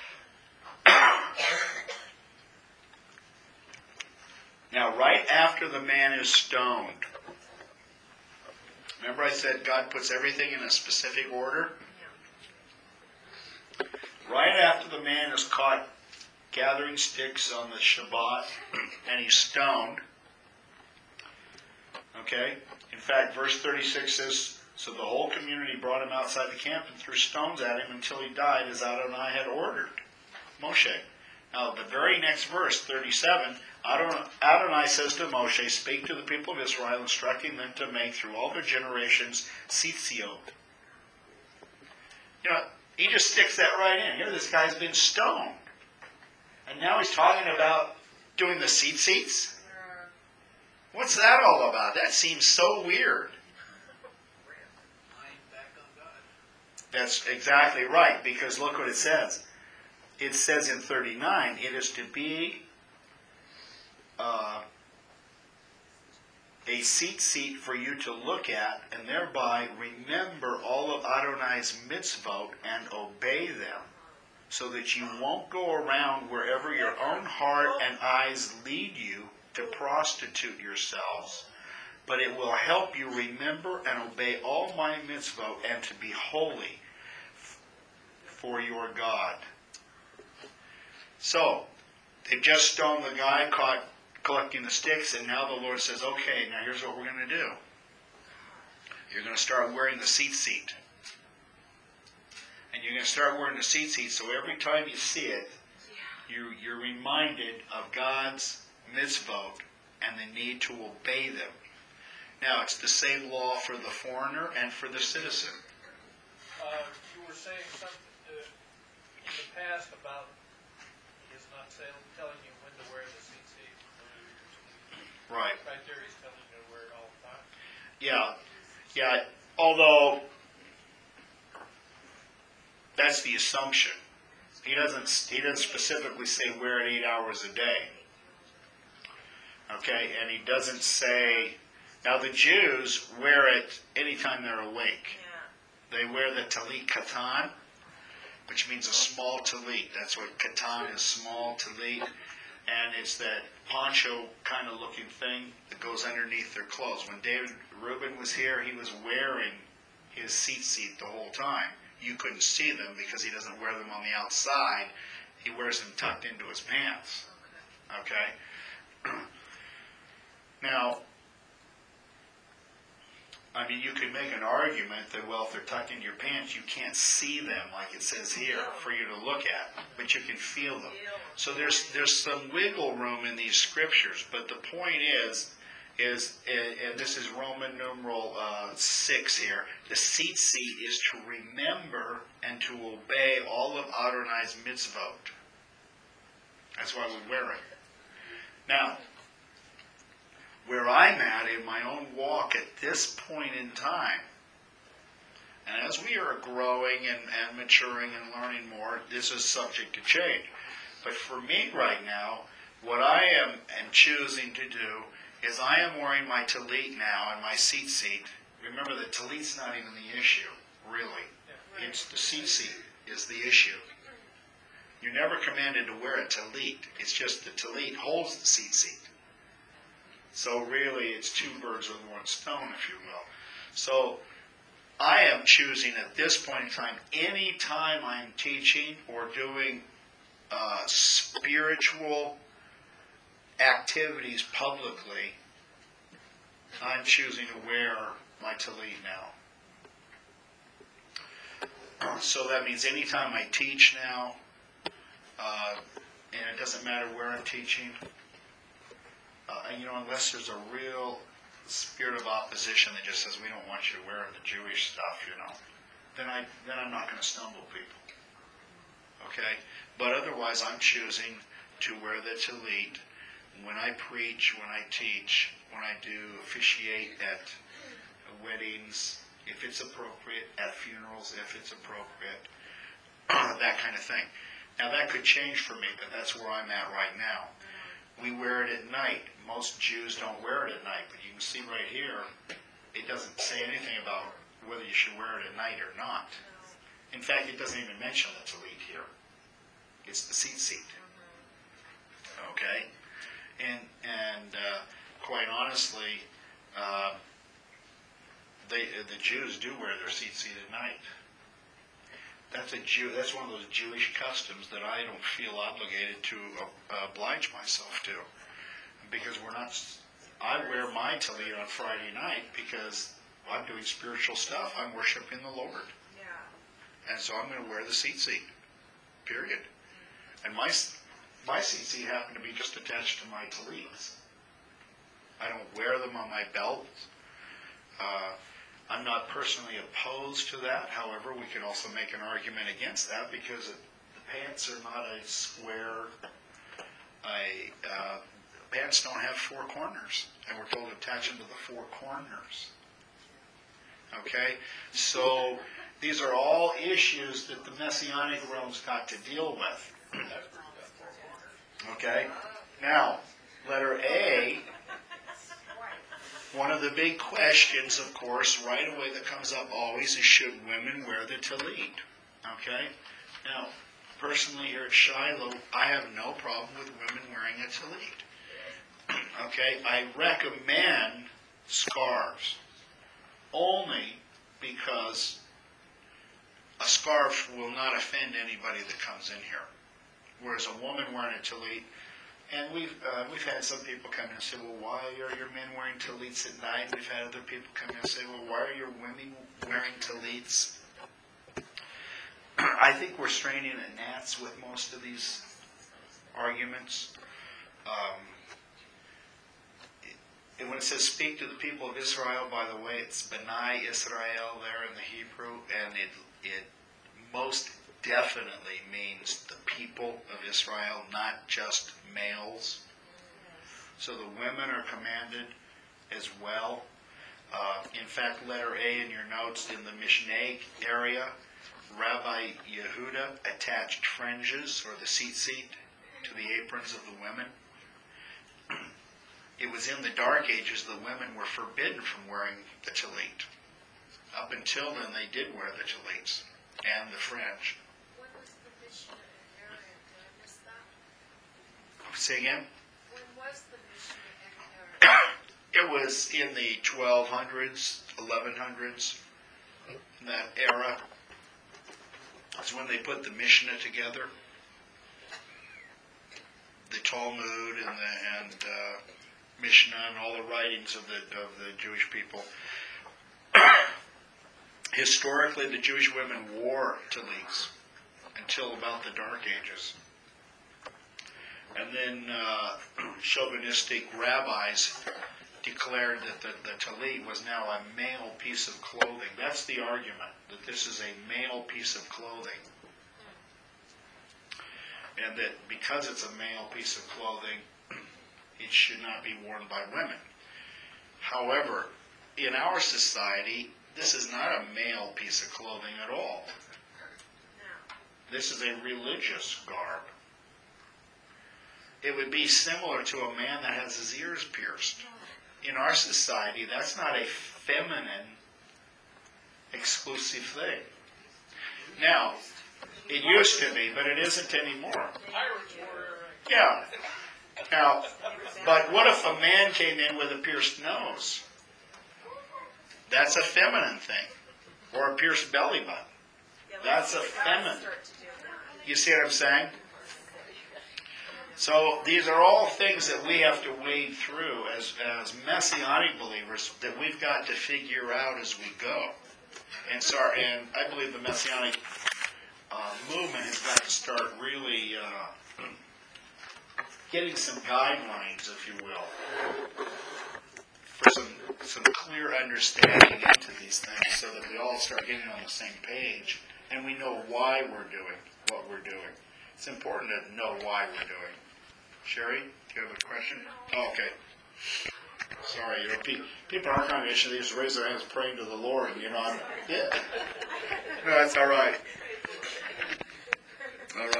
Now, right after the man is stoned, remember I said God puts everything in a specific order? Right after the man is caught gathering sticks on the Shabbat and he's stoned, okay? In fact, verse 36 says, so the whole community brought him outside the camp and threw stones at him until he died, as Adonai had ordered Moshe. Now, the very next verse, 37, Adonai says to Moshe, speak to the people of Israel, instructing them to make through all their generations tzitziot. You know, he just sticks that right in. Here, this guy's been stoned. And now he's talking about doing the tzitzits. What's that all about? That seems so weird. Mind back on God. That's exactly right, because look what it says. It says in 39, it is to be a seat for you to look at, and thereby remember all of Adonai's mitzvot and obey them, so that you won't go around wherever your own heart and eyes lead you to prostitute yourselves, but it will help you remember and obey all my mitzvot and to be holy for your God. So, they just stoned the guy caught collecting the sticks, and now the Lord says, okay, now here's what we're going to do. You're going to start wearing the seat. And you're going to start wearing the seat, so every time you see it, you're reminded of God's mitzvot and the need to obey them. Now, it's the same law for the foreigner and for the citizen. You were saying something in the past about he is not telling you when to wear the seat. Right. Right there, he's telling you to wear it all the time. Yeah. Although that's the assumption. He doesn't specifically say wear it 8 hours a day. Okay, and he doesn't say. Now the Jews wear it anytime they're awake. Yeah. They wear the talit katan, which means a small talit. That's what katan is, small talit. And it's that poncho kind of looking thing that goes underneath their clothes. When David Rubin was here, he was wearing his seat the whole time. You couldn't see them because he doesn't wear them on the outside. He wears them tucked into his pants. Okay? Now, I mean, you could make an argument that, well, if they're tucked into your pants, you can't see them like it says here for you to look at, but you can feel them. So there's some wiggle room in these scriptures, but the point is, and this is Roman numeral 6 here, the seat is to remember and to obey all of Adonai's mitzvot. That's why we wear it. Now, where I'm at in my own walk at this point in time, and as we are growing and maturing and learning more, this is subject to change. But for me right now, what I am choosing to do is I am wearing my talit now and my seat. Remember, the talit's not even the issue, really. It's the seat is the issue. You're never commanded to wear a talit. It's just the talit holds the seat. So really, it's two birds with one stone, if you will. So I am choosing at this point in time, any time I'm teaching or doing spiritual activities publicly, I'm choosing to wear my talit now. So that means anytime I teach now, and it doesn't matter where I'm teaching, unless there's a real spirit of opposition that just says we don't want you to wear the Jewish stuff, then I'm not going to stumble people. Okay? But otherwise, I'm choosing to wear the talit when I preach, when I teach, when I do officiate at weddings, if it's appropriate, at funerals, if it's appropriate, that kind of thing. Now, that could change for me, but that's where I'm at right now. We wear it at night. Most Jews don't wear it at night, but you can see right here, it doesn't say anything about whether you should wear it at night or not. In fact, it doesn't even mention the talit here. It's the seat. Okay? And quite honestly, the Jews do wear their seat at night. That's one of those Jewish customs that I don't feel obligated to oblige myself to, because I wear my talit on Friday night because I'm doing spiritual stuff. I'm worshiping the Lord, and so I'm going to wear the seat. Period. And my seat happened to be just attached to my talits. I don't wear them on my belt. I'm not personally opposed to that. However, we can also make an argument against that because the pants are not a square, pants don't have four corners, and we're told to attach them to the four corners. Okay? So these are all issues that the Messianic realm's got to deal with. Okay? Now, letter A, one of the big questions, of course, right away that comes up always is, should women wear the tallit? Okay? Now, personally here at Shiloh, I have no problem with women wearing a tallit. Okay? I recommend scarves only because a scarf will not offend anybody that comes in here. Whereas a woman wearing a tallit, and we've had some people come in and say, well, why are your men wearing tallits at night? We've had other people come in and say, well, why are your women wearing tallits? I think we're straining at gnats with most of these arguments. And when it says speak to the people of Israel, by the way, it's B'nai Israel there in the Hebrew, and it most definitely means the people of Israel, not just males. So the women are commanded as well. In fact, letter A in your notes, in the Mishnah area, Rabbi Yehuda attached fringes, or the tzitzit, to the aprons of the women. It was in the Dark Ages the women were forbidden from wearing the tallit. Up until then, they did wear the tallits and the fringe. When was the Mishnah in Aaron? Did I miss that? Say again? When was the Mishnah in Aaron? It was in the 1200s, 1100s, in that era. That's when they put the Mishnah together, the Talmud and Mishnah and all the writings of the Jewish people. Historically, the Jewish women wore tallits until about the Dark Ages. And then chauvinistic rabbis declared that the tallit was now a male piece of clothing. That's the argument, that this is a male piece of clothing. And that because it's a male piece of clothing, it should not be worn by women. However, in our society, this is not a male piece of clothing at all. This is a religious garb. It would be similar to a man that has his ears pierced. In our society, that's not a feminine exclusive thing. Now, it used to be, but it isn't anymore. Yeah. Now, but what if a man came in with a pierced nose? That's a feminine thing. Or a pierced belly button. That's a feminine. You see what I'm saying? So these are all things that we have to wade through as Messianic believers that we've got to figure out as we go. And I believe the Messianic movement has got to start really getting some guidelines, if you will, for some clear understanding into these things so that we all start getting on the same page and we know why we're doing what we're doing. It's important to know why we're doing. Sherry, do you have a question? Oh, okay. Sorry, people in our congregation, they just raise their hands praying to the Lord, yeah. No, that's all right.